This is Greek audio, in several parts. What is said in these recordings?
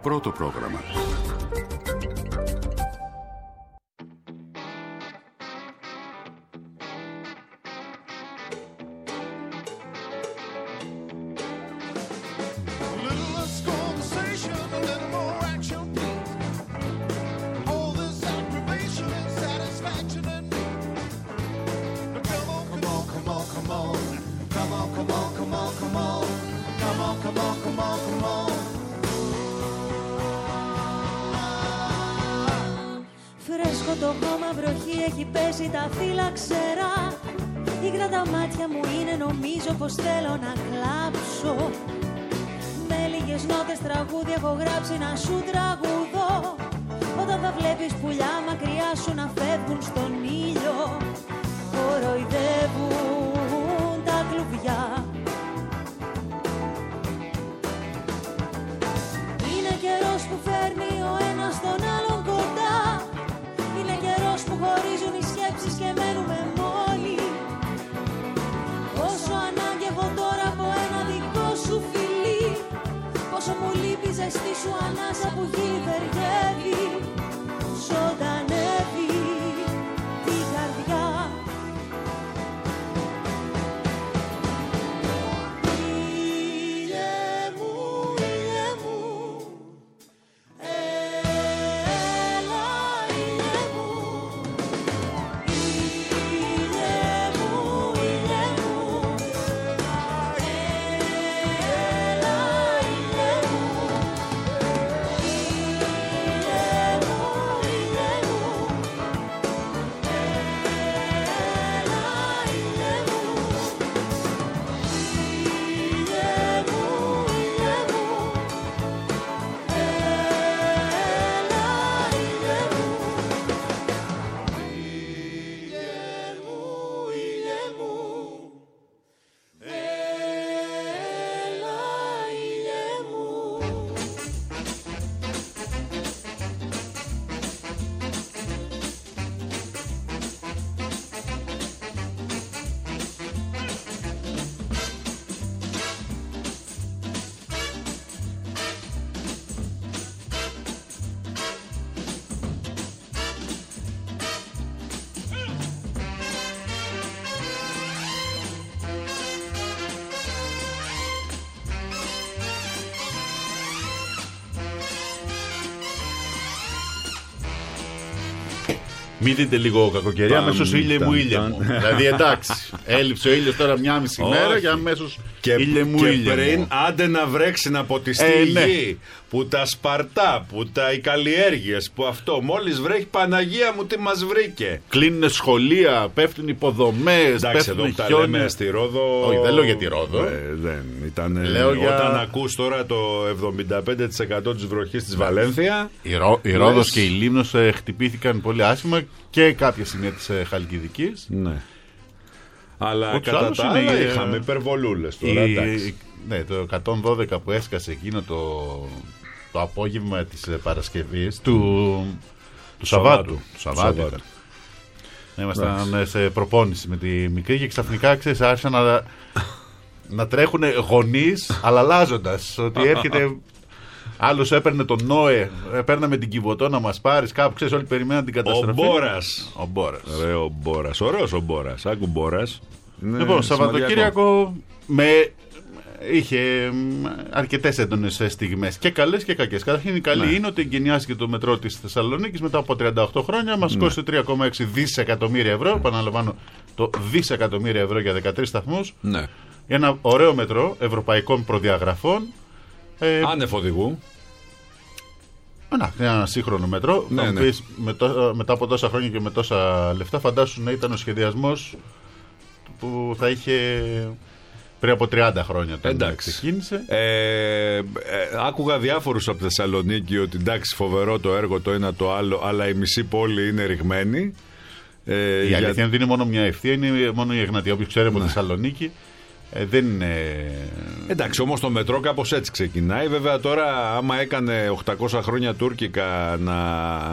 Πρώτο πρόγραμμα. Φρέσκο το χώμα, βροχή έχει πέσει, τα φύλλα ξερά. Ήγρα τα μάτια μου είναι, νομίζω πως θέλω να κλάψω. Με λίγες νότες τραγούδια έχω γράψει να σου τραγουδώ. Όταν θα βλέπεις πουλιά μακριά σου να φεύγουν στον ήλιο, κοροϊδεύουν τα κλουβιά. Είναι καιρός που φέρνει ο ένας τον άλλον κοντά. Είναι καιρός που χωρίζουν οι σκέψεις και μένουμε μόνοι. Πόσο ανάγκη έχω τώρα από ένα δικό σου φιλί. Πόσο μου λείπει η ζεστή σου ανάσα που γυβεργεύει, ζωντανεύει την καρδιά. Ήλιε μου, ήλιε μου, έλα ήλιε μου. Ήλιε μου, ήλιε μου, έλα ήλιε μου. Μην δείτε λίγο κακοκαιρία, αμέσως ήλιε μου, ήλιε μου. Δηλαδή εντάξει, έλειψε ο ήλιος τώρα μια μισή μέρα και αμέσως ήλιε μου, ήλιε μου. Και πριν άντε να βρέξει, να ποτιστεί η γη, που τα σπαρτά, που οι καλλιέργειες, που αυτό, μόλις βρέχει, Παναγία μου τι μας βρήκε. Κλείνουν σχολεία, πέφτουν υποδομές, εντάξει, εδώ που τα λέμε στη Ρόδο. Όχι, δεν λέω για τη Ρόδο. Δεν ήταν. Όταν ακούς τώρα το 75% της βροχής της Βαλένθια. Η Ρόδος και η Λίμνος χτυπήθηκαν πολύ άσχημα και κάποια σημεία της Χαλκιδικής. Ναι. Αλλά κατά τα άλλα είχαμε υπερβολούλες τώρα. Ναι, το 112 που έσκασε εκείνο το απόγευμα της Παρασκευής του Σαββάτου. Ήμασταν σε προπόνηση με τη μικρή και ξαφνικά άρχισαν να τρέχουν γονείς αλλάζοντας ότι έρχεται. Άλλος έπαιρνε τον Νόε, παίρναμε την Κιβωτό να μας πάρεις κάπου, ξέρεις, όλοι περιμέναν την καταστροφή. Ο Μπόρας. Ωραίος ο Μπόρας. Άκου Μπόρας. Λοιπόν, Σαββατοκύριακο είχε αρκετές έντονες στιγμές και καλές και κακές. Καταρχήν η καλή είναι ότι εγκαινιάστηκε το μετρό της Θεσσαλονίκης μετά από 38 χρόνια. Μας κόστησε 3,6 δισεκατομμύρια ευρώ. Επαναλαμβάνω, το δισεκατομμύρια ευρώ για 13 σταθμούς. Ναι. Ένα ωραίο μετρό ευρωπαϊκών προδιαγραφών. Άνευ οδηγού. Ένα σύγχρονο μετρό. Ναι, ναι. Μετά από τόσα χρόνια και με τόσα λεφτά, φαντάσου να ήταν ο σχεδιασμός που θα είχε πριν από 30 χρόνια. Εντάξει. Ξεκίνησε. Άκουγα διάφορους από Θεσσαλονίκη ότι εντάξει, φοβερό το έργο το ένα το άλλο, αλλά η μισή πόλη είναι ρηγμένη. Η αλήθεια είναι ότι είναι μόνο μια ευθεία, είναι μόνο η Εγνατία. Όποιος ξέρει από Θεσσαλονίκη. Δεν είναι. Εντάξει, όμως το μετρό κάπως έτσι ξεκινάει. Βέβαια τώρα, άμα έκανε 800 χρόνια τουρκικά να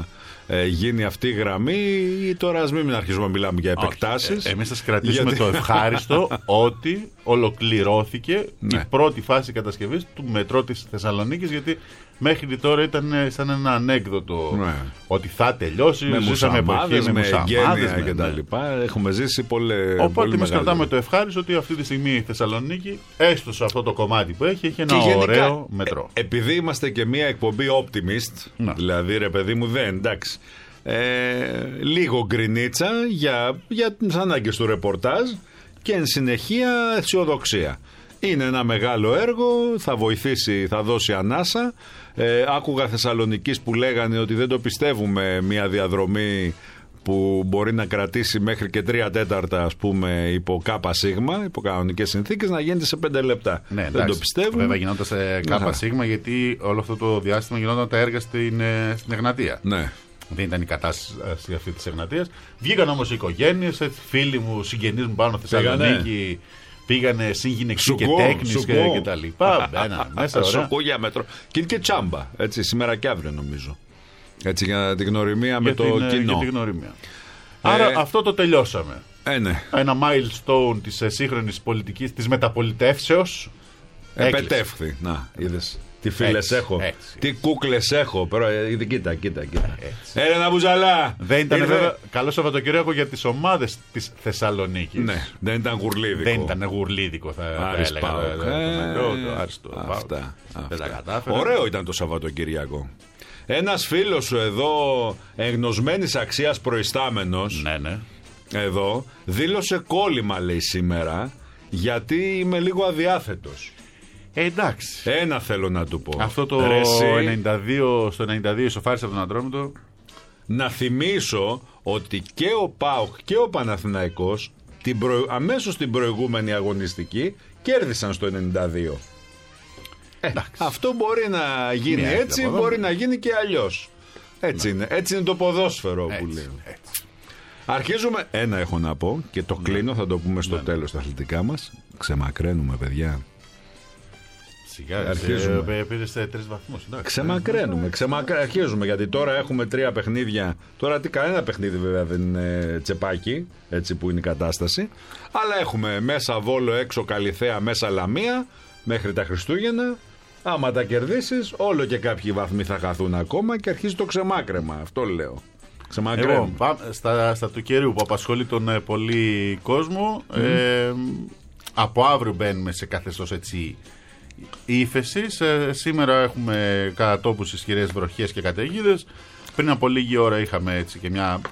γίνει αυτή η γραμμή, ή τώρα ας μην αρχίσουμε να μιλάμε για επεκτάσεις. Εμείς θα κρατήσουμε το ευχάριστο ότι ολοκληρώθηκε η πρώτη φάση κατασκευής του μετρό της Θεσσαλονίκης, γιατί μέχρι τώρα ήταν σαν ένα ανέκδοτο ότι θα τελειώσει. Με μουσαμάδες, με εγγένεια και τα λοιπά. Έχουμε ζήσει Οπότε εμείς κρατάμε το ευχάριστο ότι αυτή τη στιγμή η Θεσσαλονίκη, έστω σε αυτό το κομμάτι που έχει ένα ωραίο μετρό. Επειδή είμαστε και μια εκπομπή optimist, δηλαδή ρε παιδί μου εντάξει, λίγο γκρινίτσα για τις ανάγκες του ρεπορτάζ και εν συνεχεία αισιοδοξία. Είναι ένα μεγάλο έργο, θα βοηθήσει, θα δώσει ανάσα. Άκουγα Θεσσαλονικής που λέγανε ότι δεν το πιστεύουμε μια διαδρομή που μπορεί να κρατήσει μέχρι και 3/4 ας πούμε υπό ΚΣ, υπό κανονικές συνθήκες, να γίνεται σε 5 λεπτά. Ναι, δεν το πιστεύουμε. Βέβαια γινόταν σε ΚΣ γιατί όλο αυτό το διάστημα γινόταν τα έργα στην Εγνατία. Ναι. Δεν ήταν η κατάσταση αυτή της Εγνατίας. Βγήκαν όμως οι οικογένειες, φίλοι μου, συγγενείς μου πάνω στη Θεσσαλονίκη. Πήγανε συγγυναικοί και τέκνης και τα λοιπά. Μπαίνανε μέσα, ωραία. Σουκού μέτρο. Και είναι και τσάμπα, έτσι, σήμερα και αύριο νομίζω. Έτσι, για την γνωριμία με το κοινό. Για την γνωριμία. Άρα αυτό το τελειώσαμε. Ναι. Ένα milestone της σύγχρονης πολιτικής, της μεταπολιτεύσεως. Επετεύχθη. Να, είδες. Τι φίλες έχω, τι κούκλες έχω. Κοίτα. Έλενα Μπουζαλά. Δεν ήταν βέβαια καλό Σαββατοκύριακο για τις ομάδες της Θεσσαλονίκης. Ναι, δεν ήταν γουρλίδικο. Δεν ήταν γουρλίδικο, θα έλεγα. Αυτά. Ωραίο ήταν το Σαββατοκύριακο. Ένας φίλος σου εδώ, εγνωσμένης αξίας προϊστάμενος, εδώ, δήλωσε κόλλημα, λέει, σήμερα, γιατί είμαι λίγο αδιάθετος. Εντάξει. Ένα θέλω να του πω. Αυτό το 92 ισοφάρισε από τον Ατρόμητο. Να θυμίσω ότι και ο ΠΑΟΚ και ο Παναθηναϊκός αμέσως την προηγούμενη αγωνιστική κέρδισαν στο 92. Αυτό μπορεί να γίνει έτσι, μπορεί να γίνει και αλλιώς. Έτσι είναι το ποδόσφαιρο που λέω. Αρχίζουμε. Ένα έχω να πω και το κλείνω, θα το πούμε στο τέλος τα αθλητικά μας. Ξεμακραίνουμε, παιδιά. Αρχίζουμε. Πήρες 3 βαθμούς. Ξεμακραίνουμε. Αρχίζουμε, γιατί τώρα έχουμε 3 παιχνίδια. Τώρα κανένα παιχνίδι βέβαια δεν είναι τσεπάκι, έτσι που είναι η κατάσταση. Αλλά έχουμε μέσα Βόλο, έξω Καλιθέα, μέσα Λαμία μέχρι τα Χριστούγεννα. Άμα τα κερδίσεις, όλο και κάποιοι βαθμοί θα χαθούν ακόμα και αρχίζει το ξεμάκρεμα. Αυτό λέω. Εγώ, στα του καιρού που απασχολεί τον πολύ κόσμο. Από αύριο μπαίνουμε σε καθεστώς έτσι ύφεσης. Σήμερα έχουμε κατά τόπους ισχυρές βροχές και καταιγίδες. Πριν από λίγη ώρα είχαμε έτσι και μια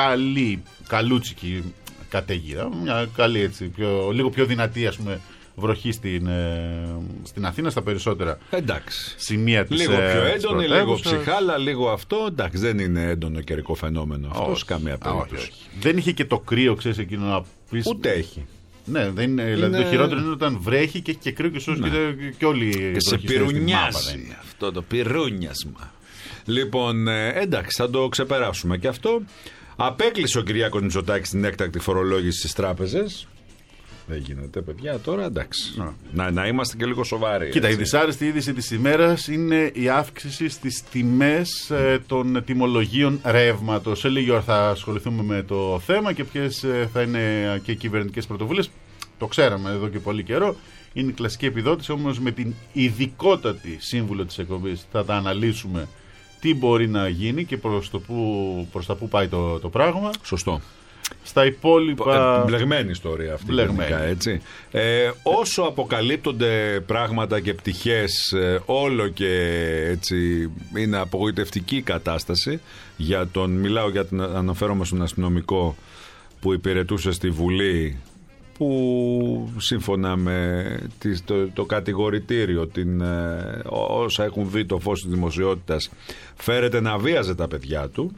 καλούτσικη καταιγίδα. Μια καλή έτσι, λίγο πιο δυνατή ας πούμε βροχή στην Αθήνα, στα περισσότερα σημεία της λίγο πιο έντονη, λίγο ψυχάλα, λίγο αυτό. Εντάξει, δεν είναι έντονο καιρικό φαινόμενο αυτό σε καμία περίπτωση. Δεν είχε και το κρύο, ξέρεις, εκείνο να πεις. Ούτε έχει. Ναι, δεν είναι, δηλαδή το χειρότερο είναι όταν βρέχει και έχει και κρύο και σου και όλοι και σε πυρουνιάζει αυτό το πυρούνιασμα. Λοιπόν, εντάξει, θα το ξεπεράσουμε και αυτό. Απέκλεισε ο Κυριάκος Μητσοτάκης την έκτακτη φορολόγηση στις τράπεζες. Δεν γίνεται, παιδιά, τώρα εντάξει. Να είμαστε και λίγο σοβαροί. Κοίτα, η δυσάρεστη είδηση της ημέρας είναι η αύξηση στις τιμές των τιμολογίων ρεύματος. Σε λίγη ώρα θα ασχοληθούμε με το θέμα και ποιες θα είναι και οι κυβερνητικές πρωτοβουλίες. Το ξέραμε εδώ και πολύ καιρό. Είναι η κλασική επιδότηση, όμως με την ειδικότατη σύμβουλο της εκπομπής θα τα αναλύσουμε τι μπορεί να γίνει και προς τα που πάει το πράγμα. Σωστό. Στα υπόλοιπα. Μπλεγμένη ιστορία αυτή. Γενικά, έτσι. Όσο αποκαλύπτονται πράγματα και πτυχές, όλο και έτσι είναι απογοητευτική η κατάσταση. Αναφέρομαι στον αστυνομικό που υπηρετούσε στη Βουλή, που σύμφωνα με το κατηγορητήριο, όσα έχουν δει το φως της δημοσιότητας, φέρεται να βίαζε τα παιδιά του.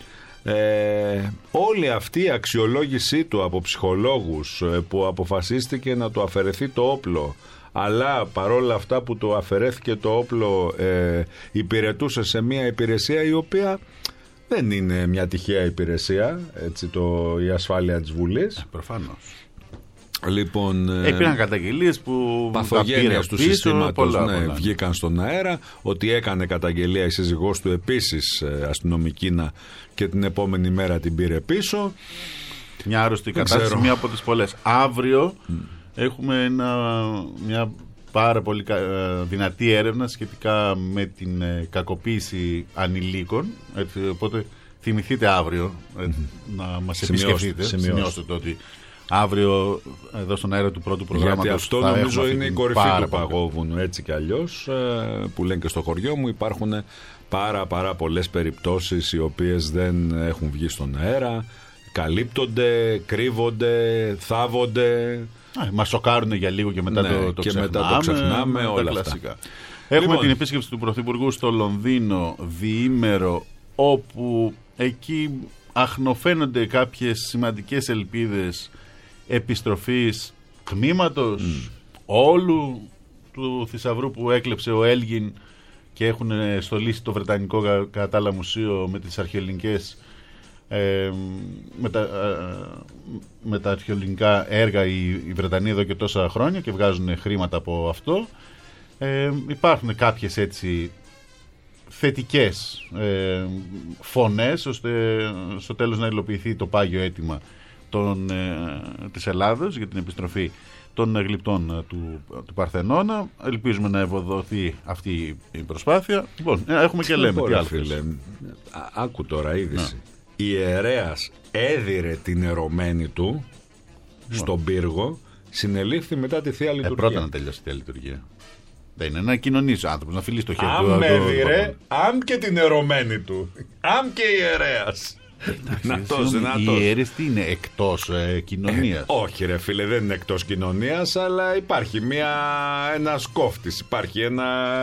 Όλη αυτή η αξιολόγησή του από ψυχολόγους που αποφασίστηκε να του αφαιρεθεί το όπλο, αλλά παρόλα αυτά που του αφαιρέθηκε το όπλο υπηρετούσε σε μια υπηρεσία η οποία δεν είναι μια τυχαία υπηρεσία, έτσι, η ασφάλεια της Βουλής. Προφανώς. Λοιπόν, υπήρχαν καταγγελίες που παθογένειας του συστήματος πολλά. βγήκαν στον αέρα. Ότι έκανε καταγγελία η σύζυγός του επίσης αστυνομική και την επόμενη μέρα την πήρε πίσω. Μια άρρωστη κατάσταση, μία από τις πολλές. Αύριο έχουμε μια πάρα πολύ δυνατή έρευνα σχετικά με την κακοποίηση ανηλίκων. Έτσι, οπότε θυμηθείτε αύριο να μας επισκεφτείτε. Σημειώστε το ότι αύριο εδώ στον αέρα του πρώτου προγράμματος. Γιατί αυτό νομίζω είναι η κορυφή του παγόβουνου, έτσι κι αλλιώς, που λένε και στο χωριό μου. Υπάρχουν πάρα πολλές περιπτώσεις οι οποίες δεν έχουν βγει στον αέρα, καλύπτονται, κρύβονται, θάβονται. Μας σοκάρουν για λίγο και μετά το ξεχνάμε, όλα αυτά. Έχουμε την επίσκεψη του Πρωθυπουργού στο Λονδίνο διήμερο, όπου εκεί αχνοφαίνονται κάποιες σημαντικές ελπίδες επιστροφής τμήματος όλου του θησαυρού που έκλεψε ο Έλγιν και έχουν στολίσει το Βρετανικό Κατάλα Μουσείο με τις αρχαιοελληνικές με τα αρχαιοελληνικά έργα οι Βρετανοί εδώ και τόσα χρόνια και βγάζουν χρήματα από αυτό. Υπάρχουν κάποιες έτσι θετικές φωνές ώστε στο τέλος να υλοποιηθεί το πάγιο αίτημα της Ελλάδος για την επιστροφή των γλυπτών του Παρθενώνα. Ελπίζουμε να ευοδοθεί αυτή η προσπάθεια. Λοιπόν, έχουμε και λέμε τι άλλο. Άκου τώρα είδηση. Η ιερέας έδιρε την ερωμένη του στον πύργο, συνελήφθη μετά τη Θεία Λειτουργία. Πρώτα να τελειώσει η Θεία Λειτουργία. Δεν είναι να κοινωνήσει ο άνθρωπος, να φιλήσει το χέρι του. Αν έδιρε, αν και την ερωμένη του, αν και ιερέας. Οι ιερείς τι είναι, εκτός κοινωνίας? Όχι ρε φίλε, δεν είναι εκτός κοινωνίας, αλλά υπάρχει ένας κόφτης, υπάρχει ένα...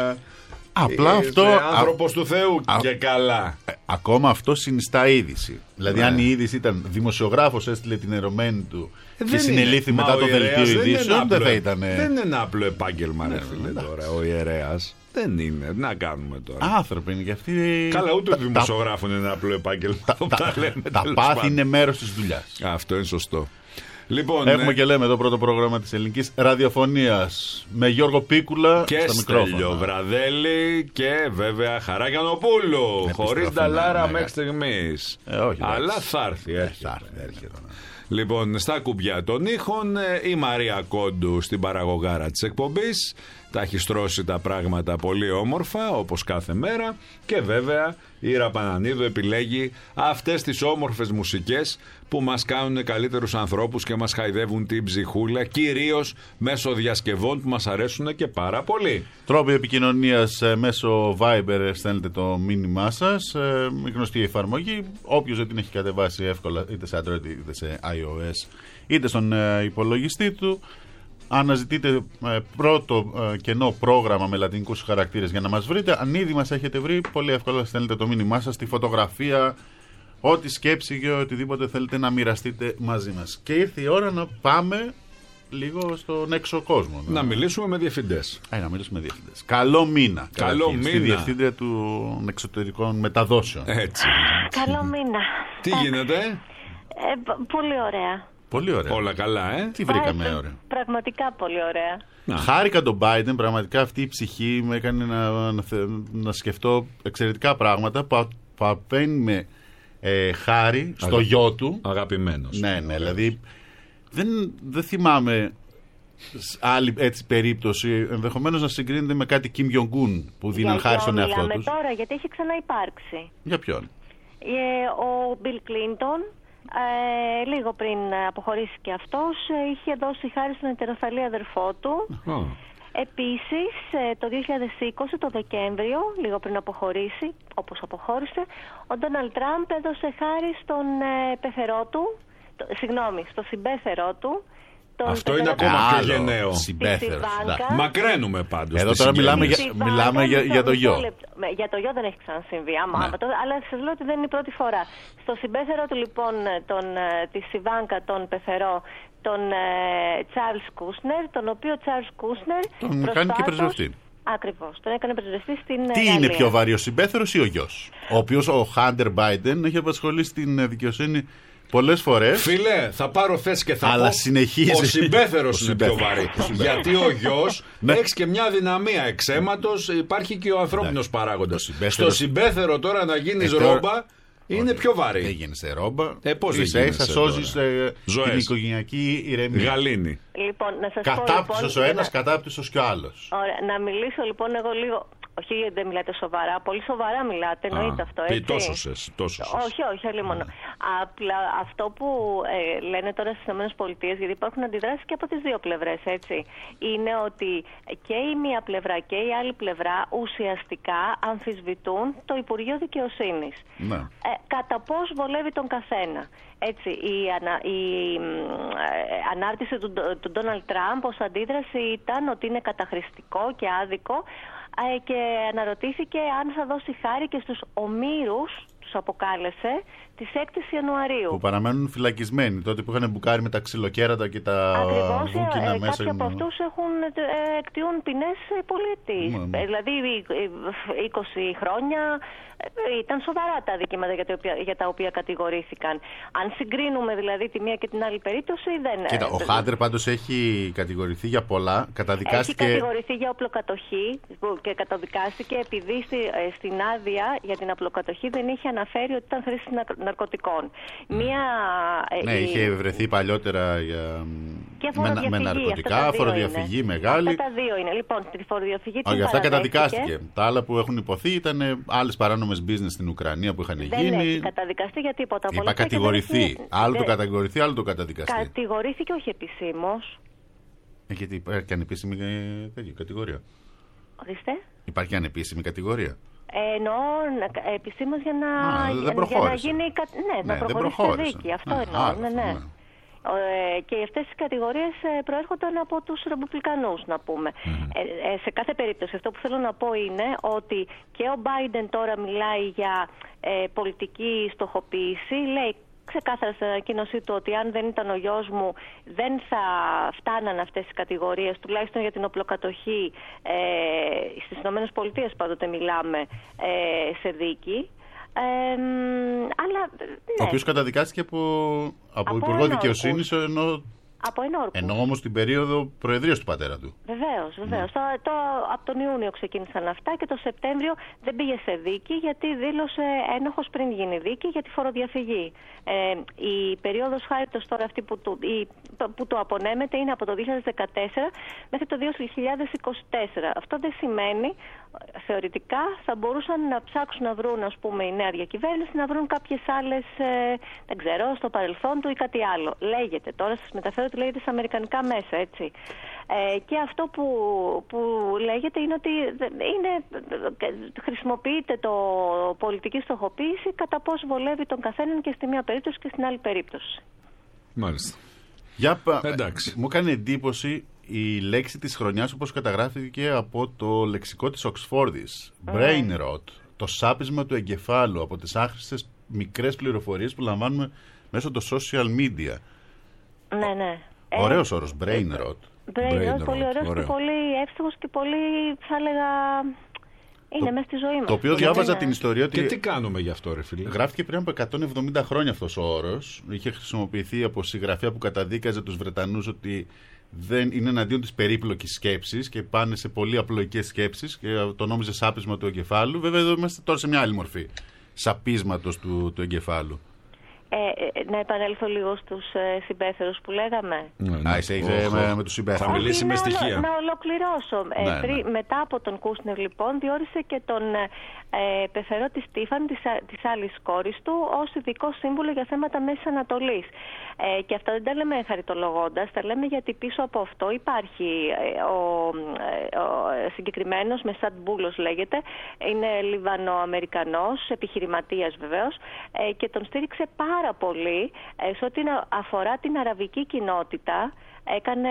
Απλά αυτό. Άνθρωπος του Θεού και καλά. Ακόμα αυτό συνιστά είδηση. Δηλαδή, αν η είδηση ήταν δημοσιογράφος έστειλε την ερωμένη του και συνελήφθη μετά το δελτίο ειδήσεων, δεν θα ήταν. Δεν είναι ένα απλό επάγγελμα, ρε φίλε, τώρα. Ο ιερέας δεν είναι. Να κάνουμε τώρα. Άνθρωποι είναι και αυτοί. Καλά, ούτε ο δημοσιογράφων είναι ένα απλό επάγγελμα. Τα πάθη είναι μέρος της δουλειάς. Αυτό είναι σωστό. Λοιπόν, έχουμε και λέμε το πρώτο πρόγραμμα της ελληνικής ραδιοφωνίας με Γιώργο Πίκουλα και στα μικρόφωνα. Στέλιο Βραδέλη και βέβαια Χαράκιανοπούλου. Χωρίς νταλάρα μέχρι στιγμής. Αλλά θα έρθει. Έρχεται. Λοιπόν, στα κουμπιά των ήχων η Μαρία Κόντου στην παραγωγάρα της εκπομπής. Τα έχει στρώσει τα πράγματα πολύ όμορφα, όπως κάθε μέρα. Και βέβαια η Ήρα Πανανίδου επιλέγει αυτές τις όμορφες μουσικές που μας κάνουν καλύτερους ανθρώπους και μας χαϊδεύουν την ψυχούλα, κυρίως μέσω διασκευών που μας αρέσουν και πάρα πολύ. Τρόποι επικοινωνίας μέσω Viber, στέλνετε το μήνυμά σας, η γνωστή εφαρμογή. Όποιος δεν την έχει κατεβάσει εύκολα, είτε σε Android είτε σε iOS, είτε στον υπολογιστή του, αναζητείτε πρώτο κενό πρόγραμμα με λατινικούς χαρακτήρες για να μας βρείτε. Αν ήδη μας έχετε βρει, πολύ εύκολα στέλνετε το μήνυμά σας, τη φωτογραφία, ό,τι σκέψη και οτιδήποτε θέλετε να μοιραστείτε μαζί μας. Και ήρθε η ώρα να πάμε λίγο στον έξω κόσμο. Να μιλήσουμε με διευθυντές. Να μιλήσουμε με διευθυντές. Καλό μήνα. Καλό μήνα. Στη διευθύντρια των εξωτερικών μεταδόσεων. Έτσι. Καλό μήνα. Τι γίνεται? Πολύ ωραία. Πολύ ωραία. Όλα καλά, Τι βρήκαμε ωραία? Πραγματικά πολύ ωραία. Χάρηκα τον Biden, πραγματικά αυτή η ψυχή με έκανε να σκεφτώ εξαιρετικά πράγματα. Παπαίνει με χάρη στο γιο του. Αγαπημένος. Ναι, δηλαδή δεν θυμάμαι άλλη έτσι περίπτωση, ενδεχομένως να συγκρίνεται με κάτι Kim Jong-un που δίναν χάρη στον εαυτό τους. Μιλάμε τώρα, γιατί έχει ξαναυπάρξει. Για ποιον? Ο Bill Clinton, λίγο πριν αποχωρήσει και αυτός, είχε δώσει χάρη στον ετεροθαλή αδερφό του. Επίσης, το 2020, το Δεκέμβριο, λίγο πριν αποχωρήσει, όπως αποχώρησε, ο Ντόναλντ Τραμπ έδωσε χάρη στον πεθερό του, στο συμπέθερό του. Αυτό είναι ακόμα πιο γενναίο. Μακραίνουμε πάντως. Εδώ τώρα μιλάμε για το γιο. Για το γιο δεν έχει ξανασυμβεί, αλλά σας λέω ότι δεν είναι η πρώτη φορά. Στο συμπέθερο του λοιπόν, της Ιβάνκα, τον πεθερό, τον Τσάρλς Κούσνερ, τον οποίο Τσάρλς Κούσνερ τον κάνει και πρεσβευτή. Ακριβώς, τον έκανε πρεσβευτή στην Τι Γαλλία. Είναι πιο βαρύ, ο συμπέθερος ή ο γιος? Ο οποίος, ο Χάντερ Μπάιντεν, έχει απασχολήσει την δικαιοσύνη πολλές φορές. Φίλε, θα πάρω θέση και θα αλλά πω. Συνεχίζει. Ο συμπέθερος είναι πιο βαρύ. Γιατί ο γιος έχει και μια δυναμία εξαίματος, υπάρχει και ο ανθρώπινος παράγοντας. Στο συμπέθερο τώρα να γίνεις ρόμπα. Είναι πιο βαρύ. Δεν γίνεσαι ρόμπα. Πώς δεν γίνεσαι. Σώζεις την οικογενειακή ηρεμία. Γαλήνη. Λοιπόν, να σας Κατάπτυσος πω, ο ένας, κατάπτυσος κι ο άλλος. Ωραία, να μιλήσω λοιπόν εγώ λίγο. Όχι, δεν μιλάτε σοβαρά. Πολύ σοβαρά μιλάτε, εννοείται αυτό, έτσι. Τόσο. Όχι, αλλήμον. Απλά αυτό που λένε τώρα στις ΗΠΑ, γιατί υπάρχουν αντιδράσεις και από τις δύο πλευρές, έτσι, είναι ότι και η μία πλευρά και η άλλη πλευρά ουσιαστικά αμφισβητούν το Υπουργείο Δικαιοσύνης. Ναι. Κατά πώς βολεύει τον καθένα. Έτσι, η ανάρτηση του Ντόναλντ Τραμπ ως αντίδραση ήταν ότι είναι καταχρηστικό και άδικο, και αναρωτήθηκε αν θα δώσει χάρη και στους ομήρους, τους αποκάλεσε, της 6ης Ιανουαρίου. Που παραμένουν φυλακισμένοι, τότε που είχαν μπουκάρει με τα ξυλοκέρατα και τα βούκινα μέσα. Κάποιοι από αυτούς εκτιούν ποινές πολυετής. Δηλαδή 20 χρόνια. Ήταν σοβαρά τα αδικήματα για τα οποία κατηγορήθηκαν. Αν συγκρίνουμε δηλαδή τη μία και την άλλη περίπτωση, δεν. Κοίτα, ο Χάντερ πάντως έχει κατηγορηθεί για πολλά. Καταδικάστηκε. Έχει κατηγορηθεί για οπλοκατοχή και καταδικάστηκε επειδή στην άδεια για την οπλοκατοχή δεν είχε αναφέρει ότι ήταν χρήση ναρκωτικών. Είχε βρεθεί παλιότερα με ναρκωτικά, φοροδιαφυγή μεγάλη. Αυτά τα δύο είναι. Λοιπόν, τη φοροδιαφυγή την αυτά καταδικάστηκε. Τα άλλα που έχουν υποθεί ήταν άλλες παράνομες business στην Ουκρανία που είχαν γίνει. Δεν έχει καταδικαστεί για τίποτα. Είπα κατηγορηθεί. Άλλο το κατηγορηθεί, άλλο το καταδικαστεί. Κατηγορήθηκε όχι επισήμως. Γιατί υπάρχει ανεπίσημη κατηγορία. Ορίστε. Υπάρχει ανεπίσημη κατηγορία. Εννοώ επισήμως για να γίνει. Να προχωρήσει στη δίκη. Αυτό εννοώ. Ναι. Και αυτές οι κατηγορίες προέρχονταν από τους Ρεπουμπλικανούς, να πούμε. Σε κάθε περίπτωση αυτό που θέλω να πω είναι ότι και ο Μπάιντεν τώρα μιλάει για πολιτική στοχοποίηση. Λέει ξεκάθαρα στην ανακοίνωσή του ότι αν δεν ήταν ο γιος μου δεν θα φτάναν αυτές οι κατηγορίες, τουλάχιστον για την οπλοκατοχή στις ΗΠΑ πάντοτε μιλάμε, σε δίκη. Αλλά, ναι. Ο οποίος καταδικάστηκε από Υπουργό Δικαιοσύνης, ενώ όμως την περίοδο προεδρίας του πατέρα του. Βεβαίως. Από τον Ιούνιο ξεκίνησαν αυτά και το Σεπτέμβριο δεν πήγε σε δίκη γιατί δήλωσε ένοχος πριν γίνει δίκη για τη φοροδιαφυγή. Η περίοδος χάριτος τώρα αυτή που του απονέμεται είναι από το 2014 μέχρι το 2024. Αυτό δεν σημαίνει, θεωρητικά θα μπορούσαν να ψάξουν να βρουν, ας πούμε, η νέα διακυβέρνηση, να βρουν κάποιες άλλες, δεν ξέρω, στο παρελθόν του ή κάτι άλλο. Λέγεται τώρα, σας μεταφέρω ότι λέγεται στα αμερικανικά μέσα, έτσι. Και αυτό που λέγεται είναι ότι χρησιμοποιείται το πολιτική στοχοποίηση κατά πώς βολεύει τον καθέναν και στη μία περίπτωση και στην άλλη περίπτωση. Μάλιστα. Εντάξει. Μου έκανε εντύπωση η λέξη της χρονιάς όπως καταγράφηκε από το λεξικό της Οξφόρδης. Brain rot, το σάπισμα του εγκεφάλου από τις άχρηστες μικρές πληροφορίες που λαμβάνουμε μέσω των social media. Ναι. Ωραίος όρος, brain rot. Brain rot, πολύ ωραίος και πολύ εύστοχος και πολύ, θα έλεγα, είναι μέσα στη ζωή μας. Το οποίο διάβαζα την ιστορία ότι. Και τι κάνουμε γι' αυτό, ρε φίλε. Γράφτηκε πριν από 170 χρόνια αυτός ο όρος. Είχε χρησιμοποιηθεί από συγγραφέα που καταδίκαζε τους Βρετανούς ότι δεν είναι εναντίον της περίπλοκης σκέψης και πάνε σε πολύ απλοϊκές σκέψεις και το νόμιζε σάπισμα του εγκεφάλου. Βέβαια, εδώ είμαστε τώρα σε μια άλλη μορφή σαπίσματος του εγκεφάλου. Να επανέλθω λίγο στους συμπέθερους που λέγαμε. Με τους συμπέθερους. Θα μιλήσει με στοιχεία. Να ολοκληρώσω. Μετά από τον Κούσνερ, λοιπόν, διόρισε και τον πεθερό της Στίφαν, της άλλης κόρης του, ως ειδικό σύμβουλο για θέματα Μέσης Ανατολής. Και αυτά δεν τα λέμε χαριτολογώντας, τα λέμε γιατί πίσω από αυτό υπάρχει ο συγκεκριμένος, Μεσάτ Μπούλος λέγεται, είναι Λιβανοαμερικανός, επιχειρηματίας βεβαίως, και τον στήριξε πάρα πολύ σε ό,τι αφορά την αραβική κοινότητα. Έκανε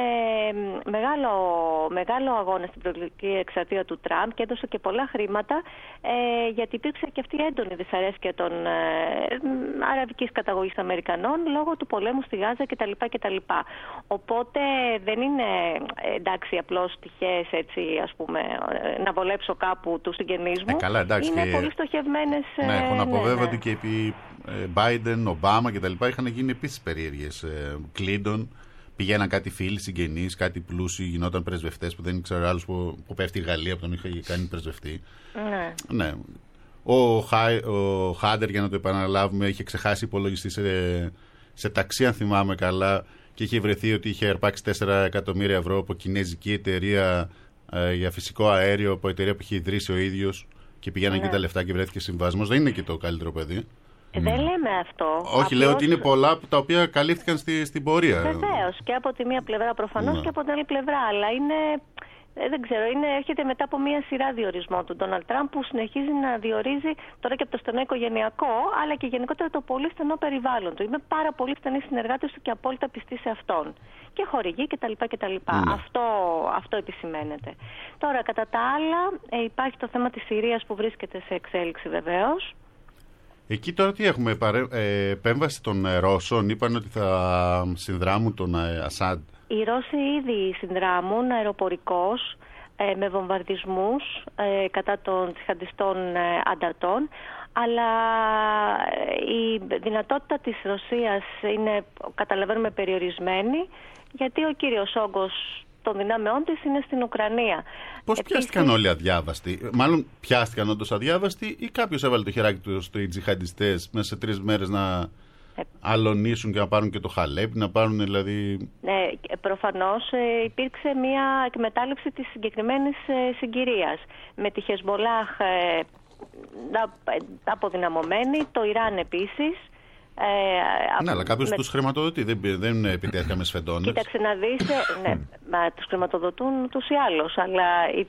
μεγάλο αγώνα στην προεκλογική εξαρτία του Τραμπ και έδωσε και πολλά χρήματα, γιατί υπήρξε και αυτή η έντονη δυσαρέσκεια των αραβικής καταγωγής Αμερικανών λόγω του πολέμου στη Γάζα κτλ. Οπότε δεν είναι, εντάξει, απλώς τυχαίες, έτσι, ας πούμε, να βολέψω κάπου του συγγενείς μου. Καλά, εντάξει, είναι πολύ στοχευμένες. Ναι, έχουν αποβέβαιο ότι και επί Biden, Ομπάμα κτλ. Είχαν γίνει επίσης περίεργες. Κλίντον, πηγαίναν κάτι φίλοι, συγγενείς, κάτι πλούσιοι, γινόταν πρεσβευτές που δεν ήξερε άλλος που πέφτει η Γαλλία που τον είχε κάνει πρεσβευτή. Ναι. Ο Χάντερ, για να το επαναλάβουμε, είχε ξεχάσει υπολογιστή σε ταξί, αν θυμάμαι καλά, και είχε βρεθεί ότι είχε αρπάξει 4 εκατομμύρια ευρώ από κινέζικη εταιρεία για φυσικό αέριο, από εταιρεία που είχε ιδρύσει ο ίδιος, και πηγαίναν εκεί τα λεφτά και βρέθηκε συμβασμός. Δεν είναι και το καλύτερο παιδί. Δεν λέμε αυτό. Όχι, απλώς λέω ότι είναι πολλά τα οποία καλύφθηκαν στην πορεία. Βεβαίως, και από τη μία πλευρά προφανώς και από την άλλη πλευρά. Αλλά είναι, δεν ξέρω, έρχεται μετά από μία σειρά διορισμών του Ντόναλντ Τραμπ, που συνεχίζει να διορίζει τώρα και από το στενό οικογενειακό, αλλά και γενικότερα το πολύ στενό περιβάλλον του. Είμαι πάρα πολύ στενή συνεργάτης του και απόλυτα πιστή σε αυτόν. Και χορηγή κτλ. Αυτό επισημαίνεται. Τώρα, κατά τα άλλα, υπάρχει το θέμα της Συρίας που βρίσκεται σε εξέλιξη βεβαίως. Εκεί τώρα τι έχουμε, επέμβαση των Ρώσων, είπαν ότι θα συνδράμουν τον Ασάντ. Οι Ρώσοι ήδη συνδράμουν αεροπορικώς με βομβαρδισμούς κατά των τζιχαντιστών ανταρτών, αλλά η δυνατότητα της Ρωσίας είναι, καταλαβαίνουμε, περιορισμένη, γιατί ο κύριος όγκος των δυνάμεών της είναι στην Ουκρανία. Πώς πιάστηκαν όλοι αδιάβαστοι? Μάλλον πιάστηκαν όντως αδιάβαστοι, ή κάποιος έβαλε το χεράκι του στους τζιχαντιστές μέσα σε 3 μέρες να αλωνίσουν και να πάρουν και το Χαλέπ, να πάρουν δηλαδή... Προφανώς υπήρξε μια εκμετάλλευση της συγκεκριμένης συγκυρίας. Με τη Χεσμολάχ αποδυναμωμένη, το Ιράν επίσης. Ναι, αλλά κάποιος τους χρηματοδοτεί, δεν επιτέθηκαν με σφεντώνες. Κοίταξε να δεις, τους χρηματοδοτούν τους ή άλλους, αλλά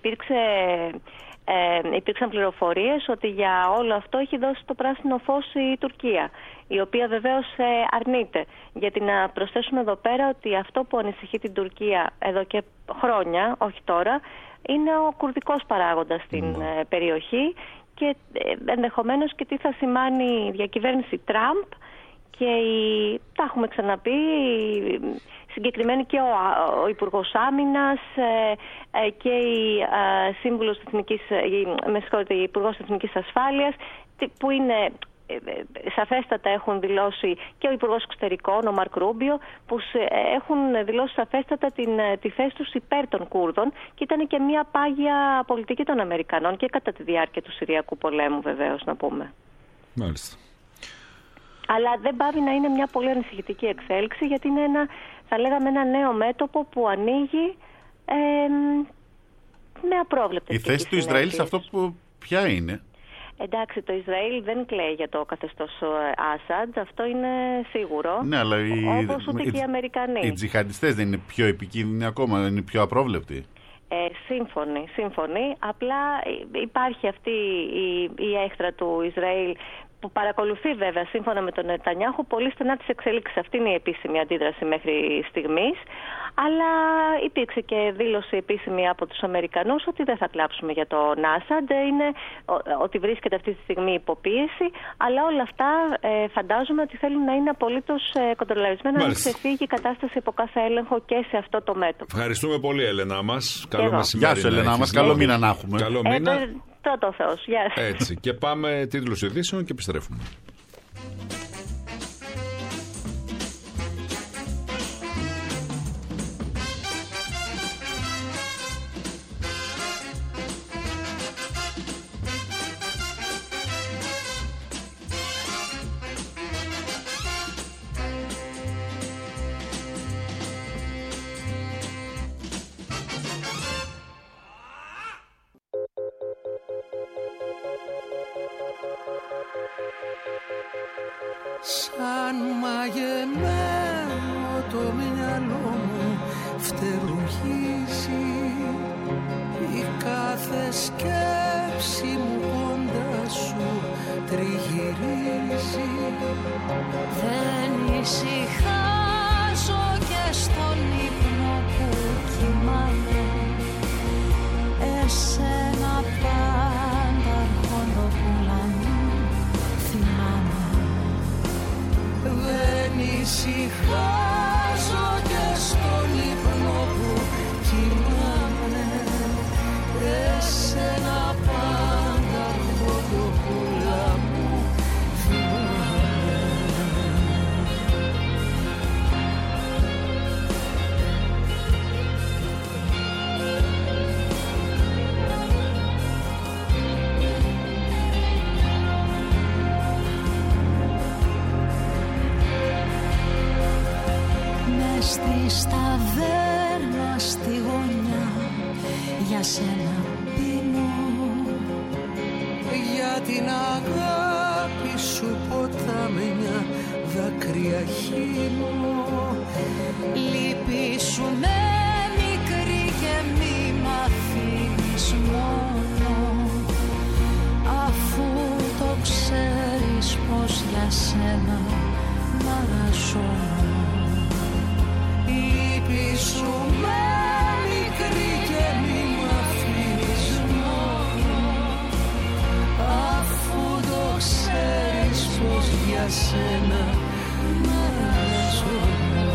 υπήρξαν πληροφορίες ότι για όλο αυτό έχει δώσει το πράσινο φως η Τουρκία, η οποία βεβαίως αρνείται. Γιατί να προσθέσουμε εδώ πέρα ότι αυτό που ανησυχεί την Τουρκία εδώ και χρόνια, όχι τώρα, είναι ο κουρδικός παράγοντας στην περιοχή, και ενδεχομένως και τι θα σημάνει η διακυβέρνηση Τραμπ και τα έχουμε ξαναπεί, συγκεκριμένοι και ο Υπουργός Άμυνας και η Σύμβουλος Εθνικής, η Υπουργός Εθνικής Ασφάλειας, που είναι σαφέστατα έχουν δηλώσει, και ο Υπουργός Εξωτερικών, ο Μαρκ Ρούμπιο, που έχουν δηλώσει σαφέστατα τη θέση τους υπέρ των Κούρδων, και ήταν και μια πάγια πολιτική των Αμερικανών και κατά τη διάρκεια του Συριακού πολέμου, βεβαίως, να πούμε. Μάλιστα. Αλλά δεν πάβει να είναι μια πολύ ανησυχητική εξέλιξη, γιατί είναι θα λέγαμε ένα νέο μέτωπο που ανοίγει με απρόβλεπτες. Η θέση του Ισραήλ σε αυτό ποια είναι? Εντάξει, το Ισραήλ δεν κλαίει για το καθεστώς Άσαντ, αυτό είναι σίγουρο. Ναι, αλλά όπως ούτε και οι Αμερικανοί. Οι τζιχαντιστές δεν είναι πιο επικίνδυνοι ακόμα, δεν είναι πιο απρόβλεπτοι? Σύμφωνοι. Απλά υπάρχει αυτή η έχθρα του Ισραήλ, που παρακολουθεί βέβαια σύμφωνα με τον Νετανιάχου πολύ στενά τις εξελίξεις. Αυτή είναι η επίσημη αντίδραση μέχρι στιγμής. Αλλά υπήρξε και δήλωση επίσημη από τους Αμερικανούς ότι δεν θα κλάψουμε για τον Άσαντ, ότι βρίσκεται αυτή τη στιγμή υποπίεση. Αλλά όλα αυτά φαντάζομαι ότι θέλουν να είναι απολύτως κοντρολαρισμένα, να ξεφύγει η κατάσταση από κάθε έλεγχο και σε αυτό το μέτωπο. Ευχαριστούμε πολύ, Έλενα μας. Καλό μεσημέρι. Γεια σου, Έλενα μας. Καλό μήνα να έχουμε. Καλό μήνα. Πρώτο Θεός. Γεια. Έτσι. Και πάμε τίτλους ειδήσεων και επιστρέφουμε. Σαν μαγεμένο το μυαλό μου φτερουγίζει, η κάθε σκέψη μου κοντά σου τριγυρίζει. Δεν ησυχάζω και στον ύπνο που κοιμάμαι, εσένα πάντα αρχοντοπούλα μου θυμάμαι. Δεν ησυχάζω και στον ύπνο που κοιμάμαι, εσένα πάντα αρχοντοπούλα μου θυμάμαι. στη σταβέρνα στη γωνιά, για σένα πίνω. Για την αγάπη σου ποτάμια δάκρυα χύνω. Λύπη σου με μικρή και μη μ' αφήνεις μόνο, αφού το ξέρεις πως για σένα μ' αραζώνω. Λύπη σου με μικρή και μη μ' αφήνεις μόνο, αφού το ξέρεις πως για σένα μ' αραζώνω.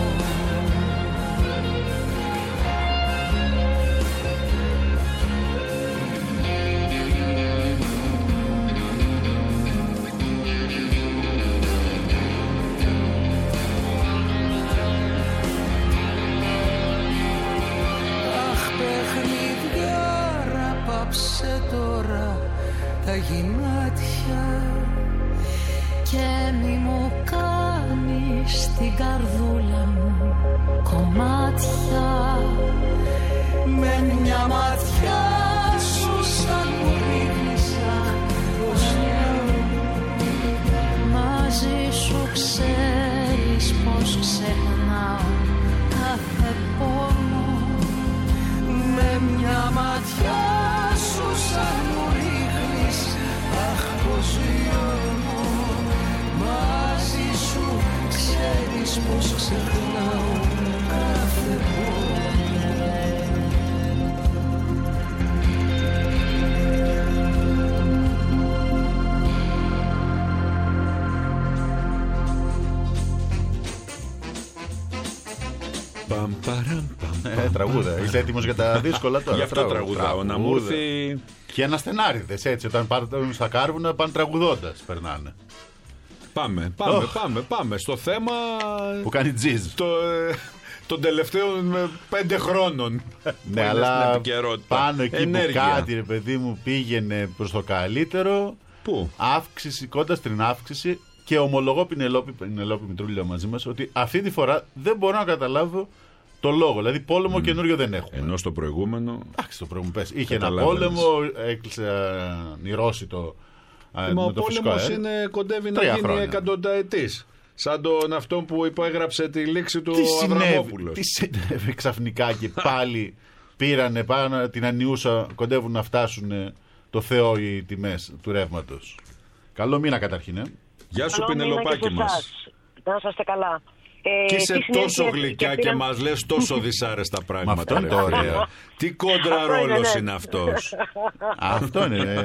Πάψε τώρα τα γυμνάτια και μη μου κάνεις την καρδούλα μου κομμάτια. με μια ματιά σου σαν μου ρίχνησα φωσιά. Μαζί σου ξέρεις πως ξεχνάω κάθε πόνο. Με μια ματιά σου σαν μου ρίχνεις, αχ πως λιώνω. Μαζί σου ξέρεις πως ξεχνάω κάθε πόνο. Τραγούδα. Είσαι έτοιμος για τα δύσκολα τώρα? Γι' αυτό τραγουδάω. Να μου έρθει. Και αναστενάριδες έτσι, όταν πάρουν στα κάρβουνα πάνε τραγουδώντας, περνάνε. Πάμε στο θέμα που κάνει τζιζ. Των τελευταίων 5 χρόνων. Ναι, αλλά πάνω εκεί ενέργεια. Που κάτι, ρε παιδί μου, πήγαινε προς το καλύτερο. Πού? Αύξηση, κοντά στην αύξηση. Και ομολογώ, Πινελόπη Μητρούλη μαζί μας, ότι αυτή τη φορά δεν μπορώ να καταλάβω το λόγο. Δηλαδή πόλεμο καινούριο δεν έχουμε. Ενώ στο προηγούμενο. Εντάξει, το προηγούμενο πες. Είχε ένα πόλεμο, έκλεισε οι Ρώσοι το. Μα ο πόλεμος κοντεύει να γίνει εκατονταετής. Σαν τον αυτόν που υπέγραψε τη λήξη του Αβραμόπουλος. Τι συνέβη ξαφνικά και πάλι πήρανε πάνω την ανιούσα, κοντεύουν να φτάσουν το Θεό οι τιμές του ρεύματος. Καλό μήνα καταρχήν. Γεια σου Πινελοπάκη μας. Να είστε καλά. Και είσαι τόσο γλυκιά και μας λες τόσο δυσάρεστα πράγματα. Αυτό είναι ωραίο. Τι κόντρα ρόλος είναι αυτός? Αυτό είναι.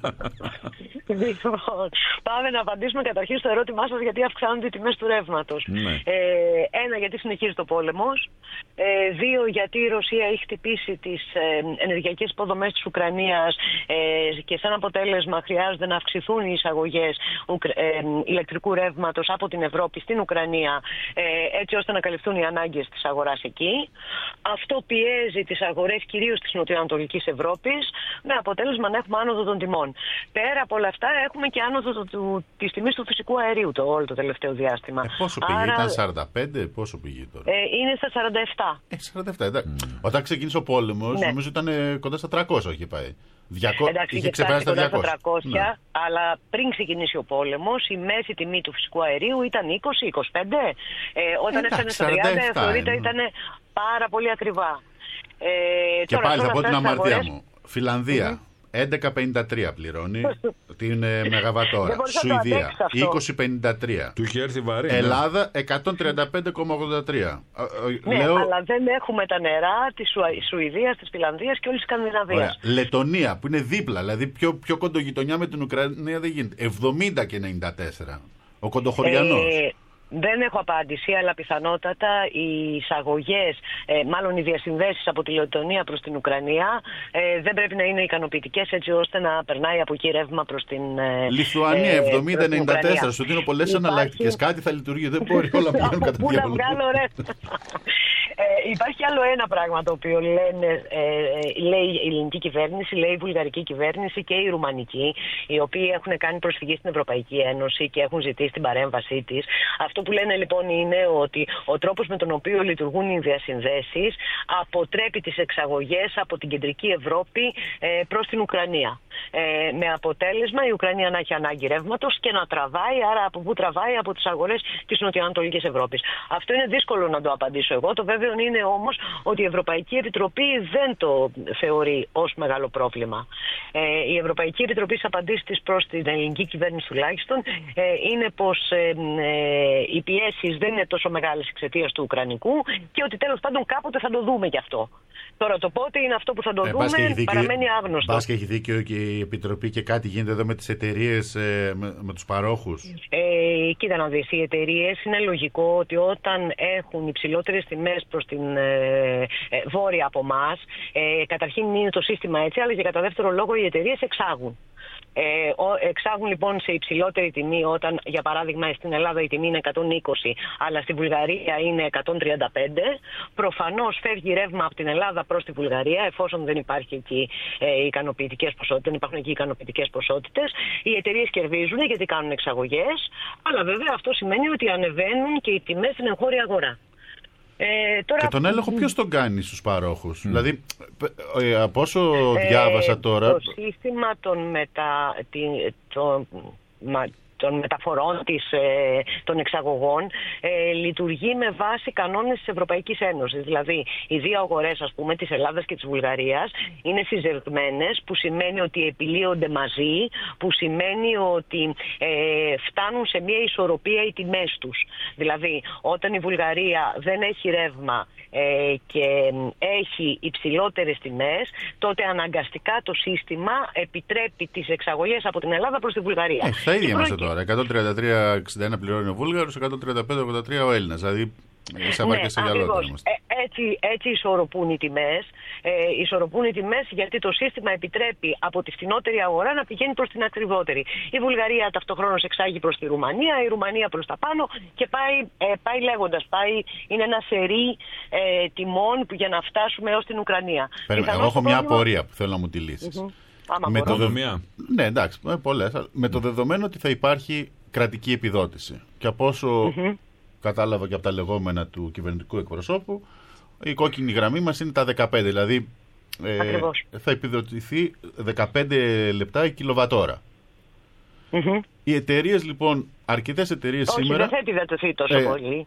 Λοιπόν, πάμε να απαντήσουμε καταρχήν στο ερώτημά σας γιατί αυξάνονται οι τιμές του ρεύματος. Ναι. Ένα, γιατί συνεχίζει το πόλεμος. Δύο, γιατί η Ρωσία έχει χτυπήσει τις ενεργειακές υποδομές της Ουκρανίας και σαν αποτέλεσμα χρειάζονται να αυξηθούν οι εισαγωγές ηλεκτρικού ρεύματος από την Ευρώπη στην Ουκρανία, έτσι ώστε να καλυφθούν οι ανάγκες της αγοράς εκεί. Αυτό πιέζει τις αγορές κυρίως της νοτιοανατολικής Ευρώπης, με αποτέλεσμα να έχουμε άνοδο των τιμών. Πέρα από όλα αυτά έχουμε και άνοδο της τιμής του φυσικού αερίου όλο το τελευταίο διάστημα. Πόσο πήγε, ήταν 45, πόσο πήγε τώρα? Είναι στα 47. 47, εντάξει. Όταν ξεκίνησε ο πόλεμος, ναι, νομίζω ήταν κοντά στα 300 είχε πάει. Εντάξει, είχε ξεπεράσει τα 200. Ναι. Αλλά πριν ξεκινήσει ο πόλεμος, η μέση τιμή του φυσικού αερίου ήταν 20-25. Όταν έφτανε στα 30, θεωρείται ήταν πάρα πολύ ακριβά. Και τώρα, πάλι θα πω την αμαρτία μου. Φιλανδία. 11,53 πληρώνει την Μεγαβατόρα. Σουηδία 20,53. Του είχε έρθει βαρύ. Ελλάδα 135,83. Ναι, λέω... αλλά δεν έχουμε τα νερά της Σουηδίας, της Φιλανδίας και όλης της Σκανδιναβίας. Λετονία που είναι δίπλα, δηλαδή πιο κοντογειτονιά με την Ουκρανία δεν γίνεται. 70 και 94. Ο κοντοχωριανός. Δεν έχω απάντηση, αλλά πιθανότατα οι εισαγωγές, μάλλον οι διασυνδέσεις από τη Λετονία προς την Ουκρανία δεν πρέπει να είναι ικανοποιητικές έτσι ώστε να περνάει από εκεί ρεύμα προς την Λιθουανία 70-94. Σου δίνω πολλές εναλλακτικές. Κάτι θα λειτουργεί, δεν μπορεί όλα να πηγαίνουν κατά διάβολο. Πού να βγάλω ρεύμα. Υπάρχει άλλο ένα πράγμα το οποίο λέει η ελληνική κυβέρνηση, λέει η βουλγαρική κυβέρνηση και η ρουμανική, οι οποίοι έχουν κάνει προσφυγή στην Ευρωπαϊκή Ένωση και έχουν ζητήσει την παρέμβασή της. Αυτό που λένε λοιπόν είναι ότι ο τρόπος με τον οποίο λειτουργούν οι διασυνδέσεις αποτρέπει τις εξαγωγές από την κεντρική Ευρώπη προς την Ουκρανία. Με αποτέλεσμα η Ουκρανία να έχει ανάγκη ρεύματος και να τραβάει, άρα από πού τραβάει? Από τις αγορές της Νοτιοανατολικής Ευρώπης. Αυτό είναι δύσκολο να το απαντήσω εγώ. Το βέβαιο είναι όμως ότι η Ευρωπαϊκή Επιτροπή δεν το θεωρεί ως μεγάλο πρόβλημα. Η Ευρωπαϊκή Επιτροπή στις απαντήσεις της προς την ελληνική κυβέρνηση τουλάχιστον είναι πως οι πιέσεις δεν είναι τόσο μεγάλες εξαιτίας του Ουκρανικού και ότι τέλος πάντων κάποτε θα το δούμε γι' αυτό. Τώρα το πότε είναι αυτό που θα το δούμε παραμένει άγνωστο. Μπας και έχει δίκιο και η Επιτροπή και κάτι γίνεται εδώ με τις εταιρείες, με τους παρόχους. Κοίτα να δεις, οι εταιρείες είναι λογικό ότι όταν έχουν υψηλότερες τιμές προς την βόρεια από εμάς, καταρχήν είναι το σύστημα έτσι, αλλά και κατά δεύτερο λόγο οι εταιρείες εξάγουν. Εξάγουν λοιπόν σε υψηλότερη τιμή όταν για παράδειγμα στην Ελλάδα η τιμή είναι 120 αλλά στη Βουλγαρία είναι 135. Προφανώς φεύγει ρεύμα από την Ελλάδα προς τη Βουλγαρία εφόσον δεν υπάρχει εκεί ικανοποιητικές ποσότητες, δεν υπάρχουν εκεί ικανοποιητικές ποσότητες. Οι εταιρείες κερδίζουν γιατί κάνουν εξαγωγές, αλλά βέβαια αυτό σημαίνει ότι ανεβαίνουν και οι τιμές στην εγχώρια αγορά. Τώρα... Και τον έλεγχο ποιος τον κάνει στους παρόχους? Δηλαδή, από όσο διάβασα τώρα... Το σύστημα των μεταφορών των εξαγωγών λειτουργεί με βάση κανόνες της Ευρωπαϊκής Ένωσης. Δηλαδή, οι δύο αγορές, ας πούμε, της Ελλάδας και της Βουλγαρίας είναι συζευγμένες, που σημαίνει ότι επιλύονται μαζί, που σημαίνει ότι φτάνουν σε μια ισορροπία οι τιμές τους. Δηλαδή, όταν η Βουλγαρία δεν έχει ρεύμα και έχει υψηλότερες τιμές, τότε αναγκαστικά το σύστημα επιτρέπει τις εξαγωγές από την Ελλάδα προς τη Βουλγαρία. Στα ίδια είμαστε τώρα. 133,61 πληρώνει ο Βούλγαρος, 135,83 ο Έλληνας. Δηλαδή, σαν βάρκες σε γυαλό. Έτσι ισορροπούν οι τιμές. Ισορροπούν οι τιμές γιατί το σύστημα επιτρέπει από τη φθηνότερη αγορά να πηγαίνει προς την ακριβότερη. Η Βουλγαρία ταυτοχρόνως εξάγει προς τη Ρουμανία, η Ρουμανία προς τα πάνω και πάει λέγοντας. Είναι ένα σερί τιμών για να φτάσουμε έως την Ουκρανία. Εγώ έχω μια απορία που θέλω να μου τη λύσεις. Με το δεδομένο. Ναι, εντάξει, πολλές. Με το δεδομένο ότι θα υπάρχει κρατική επιδότηση. Και από όσο κατάλαβα και από τα λεγόμενα του κυβερνητικού εκπροσώπου, η κόκκινη γραμμή μας είναι τα 15. Δηλαδή θα επιδοτηθεί 15 λεπτά η κιλοβατόρα. Οι εταιρείες λοιπόν, αρκετές εταιρείες σήμερα... Όχι, δεν θα επιδοτηθεί τόσο πολύ.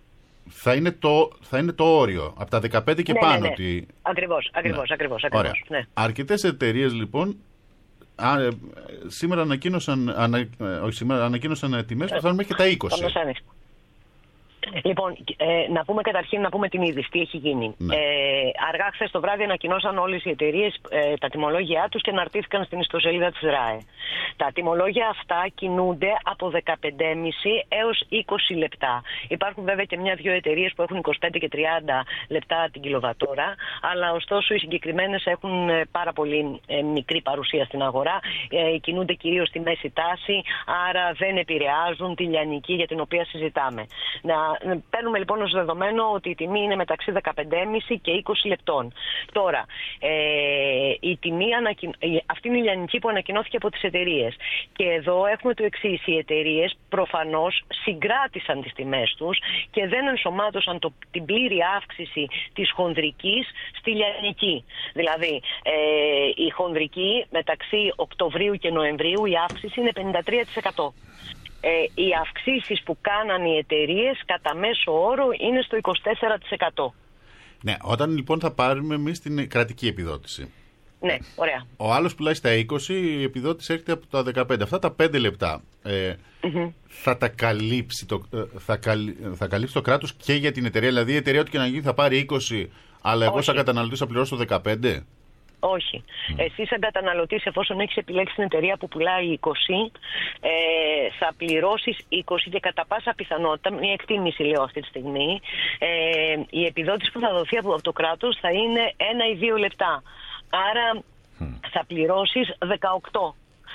Θα είναι το όριο, από τα 15 και πάνω. Ναι. Ότι... Ακριβώς. Ναι. Αρκετές εταιρείες λοιπόν σήμερα ανακοίνωσαν τιμές που φτάνουν μέχρι και τα 20. Λοιπόν, να πούμε καταρχήν την είδηση, τι έχει γίνει. Ναι. Αργά χθες το βράδυ ανακοινώσαν όλες οι εταιρείες τα τιμολόγια τους και αναρτήθηκαν στην ιστοσελίδα της ΡΑΕ. Τα τιμολόγια αυτά κινούνται από 15,5 έως 20 λεπτά. Υπάρχουν βέβαια και μια-δυο εταιρείες που έχουν 25 και 30 λεπτά την κιλοβατόρα, αλλά ωστόσο οι συγκεκριμένες έχουν πάρα πολύ μικρή παρουσία στην αγορά, κινούνται κυρίως στη μέση τάση, άρα δεν επηρεάζουν τη λιανική για την οποία συζητάμε. Παίρνουμε λοιπόν ως δεδομένο ότι η τιμή είναι μεταξύ 15,5 και 20 λεπτών. Τώρα, η τιμή αυτή είναι η λιανική που ανακοινώθηκε από τις εταιρείες. Και εδώ έχουμε το εξής. Οι εταιρείες προφανώς συγκράτησαν τις τιμές τους και δεν ενσωμάτωσαν την πλήρη αύξηση της χονδρικής στη λιανική. Δηλαδή, η χονδρική μεταξύ Οκτωβρίου και Νοεμβρίου η αύξηση είναι 53%. Οι αυξήσεις που κάναν οι εταιρείες κατά μέσο όρο είναι στο 24%. Ναι, όταν λοιπόν θα πάρουμε εμείς την κρατική επιδότηση. Ναι, ωραία. Ο άλλος πουλάει στα 20, η επιδότηση έρχεται από τα 15. Αυτά τα 5 λεπτά θα τα καλύψει θα καλύψει το κράτος και για την εταιρεία. Δηλαδή η εταιρεία του και να γίνει θα πάρει 20, αλλά εγώ σαν καταναλωτής θα πληρώσω το 15. Όχι. Εσύ σαν καταναλωτής, εφόσον έχεις επιλέξει την εταιρεία που πουλάει 20, θα πληρώσεις 20 και κατά πάσα πιθανότητα, μια εκτίμηση λέω αυτή τη στιγμή, η επιδότηση που θα δοθεί από το κράτος θα είναι 1 ή 2 λεπτά. Άρα θα πληρώσεις 18.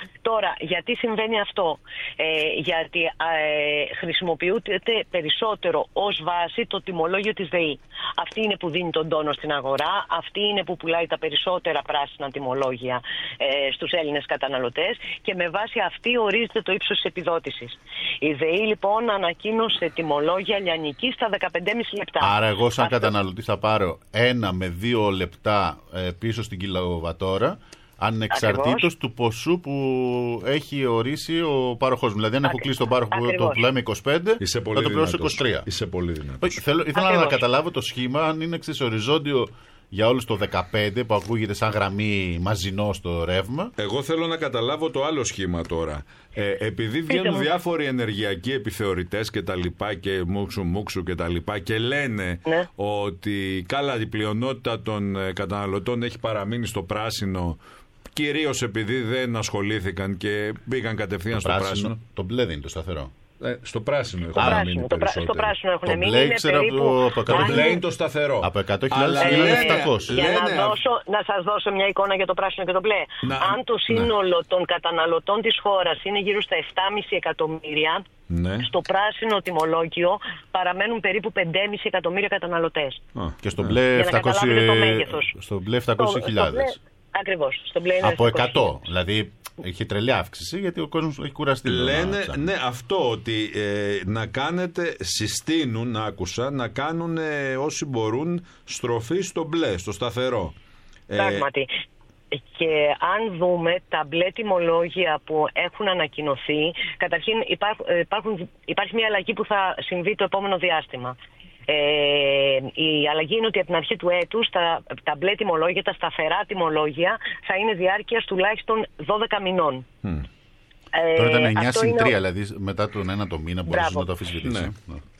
Τώρα, γιατί συμβαίνει αυτό? Γιατί χρησιμοποιούνται περισσότερο ως βάση το τιμολόγιο της ΔΕΗ. Αυτή είναι που δίνει τον τόνο στην αγορά, αυτή είναι που πουλάει τα περισσότερα πράσινα τιμολόγια στους Έλληνες καταναλωτές και με βάση αυτή ορίζεται το ύψος της επιδότησης. Η ΔΕΗ λοιπόν ανακοίνωσε τιμολόγια λιανική στα 15,5 λεπτά. Άρα εγώ σαν καταναλωτή θα πάρω 1 με 2 λεπτά πίσω στην κιλοβατόρα, ανεξαρτήτως του ποσού που έχει ορίσει ο πάροχος μου. Δηλαδή, αν έχω κλείσει τον πάροχο που το πουλάει με 25, θα το πληρώσω 23. Είσαι πολύ δυνατός. Ήθελα να καταλάβω το σχήμα, αν είναι οριζόντιο για όλους το 15 που ακούγεται σαν γραμμή μαζινό στο ρεύμα. Εγώ θέλω να καταλάβω το άλλο σχήμα τώρα. Επειδή βγαίνουν διάφοροι ενεργειακοί επιθεωρητές και τα λοιπά και μουξου και τα λοιπά και λένε ότι η πλειονότητα των καταναλωτών έχει παραμείνει στο πράσινο, κυρίως επειδή δεν ασχολήθηκαν και μπήκαν κατευθείαν στο πράσινο. Το μπλε δεν είναι το σταθερό. Στο πράσινο έχουν μείνει περισσότερο. Στο πράσινο έχουν μείνει. Το μπλε είναι το σταθερό. Από 100.000 είναι 700. Να σας δώσω μια εικόνα για το πράσινο και το μπλε. Αν το σύνολο των καταναλωτών της χώρας είναι γύρω στα 7,5 εκατομμύρια, στο πράσινο τιμολόγιο παραμένουν περίπου 5,5 εκατομμύρια καταναλωτές. Και στο μπλε 700.000. Ακριβώς. Στο μπλε είναι από 100. Δηλαδή έχει τρελή αύξηση γιατί ο κόσμος έχει κουραστεί. Λένε αυτό ότι συστήνουν, άκουσα, να κάνουν όσοι μπορούν στροφή στο μπλε, στο σταθερό. Πράγματι. Και αν δούμε τα μπλε τιμολόγια που έχουν ανακοινωθεί, καταρχήν υπάρχει μια αλλαγή που θα συμβεί το επόμενο διάστημα. Η αλλαγή είναι ότι από την αρχή του έτους τα μπλε τιμολόγια, τα σταθερά τιμολόγια θα είναι διάρκειας τουλάχιστον 12 μηνών. Τώρα ήταν 9 συν 3, δηλαδή μετά τον ένα το μήνα μπορείς να το αμφισβητήσεις.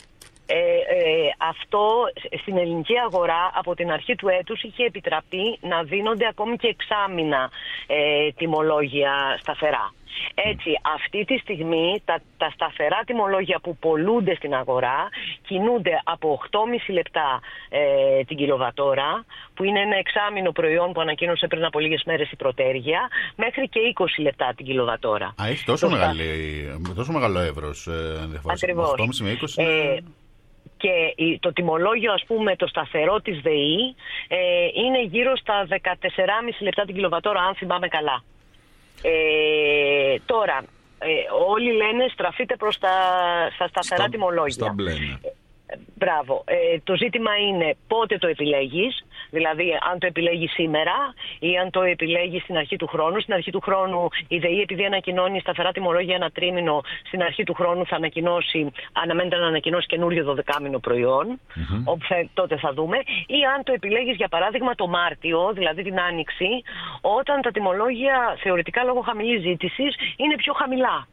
Αυτό στην ελληνική αγορά από την αρχή του έτους είχε επιτραπεί να δίνονται ακόμη και εξάμηνα τιμολόγια σταθερά. Έτσι, αυτή τη στιγμή τα σταθερά τιμολόγια που πολλούνται στην αγορά κινούνται από 8,5 λεπτά την κιλοβατόρα, που είναι ένα εξάμηνο προϊόν που ανακοίνωσε πριν από λίγες μέρες η Πρωτέργεια, μέχρι και 20 λεπτά την κιλοβατόρα. Έχει τόσο μεγάλο εύρος. Ακριβώς. 8,5 με 20 Και το τιμολόγιο, ας πούμε, το σταθερό της ΔΕΗ είναι γύρω στα 14,5 λεπτά την κιλοβατόρα, αν θυμάμαι καλά. Τώρα, όλοι λένε στραφείτε προς στα σταθερά τιμολόγια. Στα μπλε. Μπράβο. Το ζήτημα είναι πότε το επιλέγεις, δηλαδή αν το επιλέγεις σήμερα ή αν το επιλέγεις στην αρχή του χρόνου. Στην αρχή του χρόνου η ΔΕΗ, επειδή ανακοινώνει σταθερά τιμολόγια ένα τρίμηνο, στην αρχή του χρόνου θα αναμένεται να ανακοινώσει καινούριο 12μηνο προϊόν, όπου τότε θα δούμε. Ή αν το επιλέγεις για παράδειγμα το Μάρτιο, δηλαδή την Άνοιξη, όταν τα τιμολόγια θεωρητικά λόγω χαμηλής ζήτησης είναι πιο χαμηλά.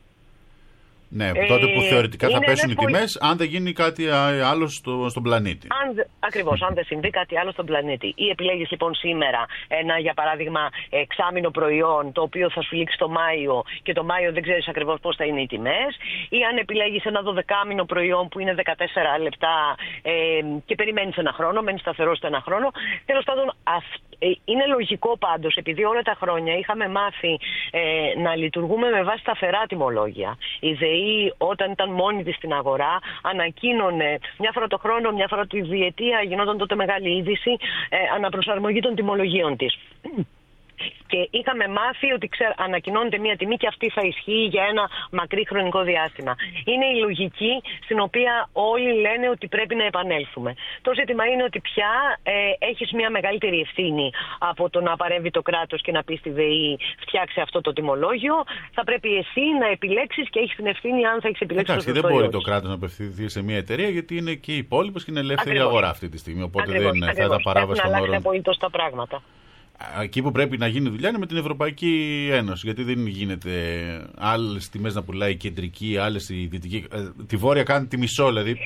Ναι, τότε που θεωρητικά θα πέσουν οι τιμές, αν δεν γίνει κάτι άλλο στον πλανήτη. Ακριβώς, αν δεν συμβεί κάτι άλλο στον πλανήτη. Ή επιλέγεις λοιπόν σήμερα ένα, για παράδειγμα, εξάμηνο προϊόν, το οποίο θα σου λήξει το Μάιο και το Μάιο δεν ξέρεις ακριβώς πώς θα είναι οι τιμές. Ή αν επιλέγεις ένα 12μηνο προϊόν που είναι 14 λεπτά και περιμένεις ένα χρόνο, μένεις σταθερός στο ένα χρόνο. Τέλος πάντων, είναι λογικό πάντως, επειδή όλα τα χρόνια είχαμε μάθει να λειτουργούμε με βάση σταθερά τιμολόγια. Η ΔΕΗ, όταν ήταν μόνη της στην αγορά, ανακοίνωνε μια φορά το χρόνο, μια φορά τη διετία, γινόταν τότε μεγάλη είδηση, αναπροσαρμογή των τιμολογίων της. Και είχαμε μάθει ότι ανακοινώνεται μία τιμή και αυτή θα ισχύει για ένα μακρύ χρονικό διάστημα. Είναι η λογική στην οποία όλοι λένε ότι πρέπει να επανέλθουμε. Το ζήτημα είναι ότι πια έχεις μία μεγαλύτερη ευθύνη από το να παρέμβει το κράτος και να πει στη ΔΕΗ φτιάξε αυτό το τιμολόγιο. Θα πρέπει εσύ να επιλέξεις και έχεις την ευθύνη αν θα έχεις επιλέξει το προϊόν. Δεν μπορεί το κράτος να απευθυνθεί σε μία εταιρεία γιατί είναι και οι υπόλοιπες και είναι ελεύθερη αγορά αυτή τη στιγμή. Οπότε δεν θα τα παράβαση των όρων. Έχουν απολύτως τα πράγματα. Εκεί που πρέπει να γίνει δουλειά είναι με την Ευρωπαϊκή Ένωση. Γιατί δεν γίνεται άλλες τιμές να πουλάει η κεντρική, άλλες η δυτική. Τη βόρεια κάνει τη μισό, δηλαδή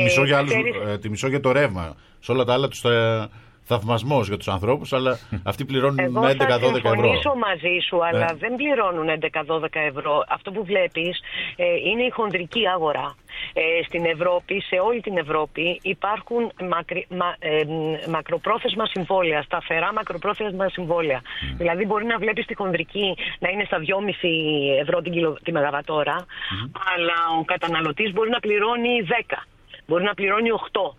τη μισό για το ρεύμα. Σε όλα τα άλλα τους θαυμασμός για τους ανθρώπους, αλλά αυτοί πληρώνουν 11-12 ευρώ. Εγώ θα συμφωνήσω μαζί σου, αλλά δεν πληρώνουν 11-12 ευρώ. Αυτό που βλέπεις είναι η χονδρική αγορά. στην Ευρώπη, σε όλη την Ευρώπη υπάρχουν μακροπρόθεσμα συμβόλαια, σταθερά μακροπρόθεσμα συμβόλαια. Δηλαδή μπορεί να βλέπεις τη χονδρική να είναι στα 2,5 ευρώ τη μεγαβατόρα, αλλά ο καταναλωτής μπορεί να πληρώνει 10, μπορεί να πληρώνει 8.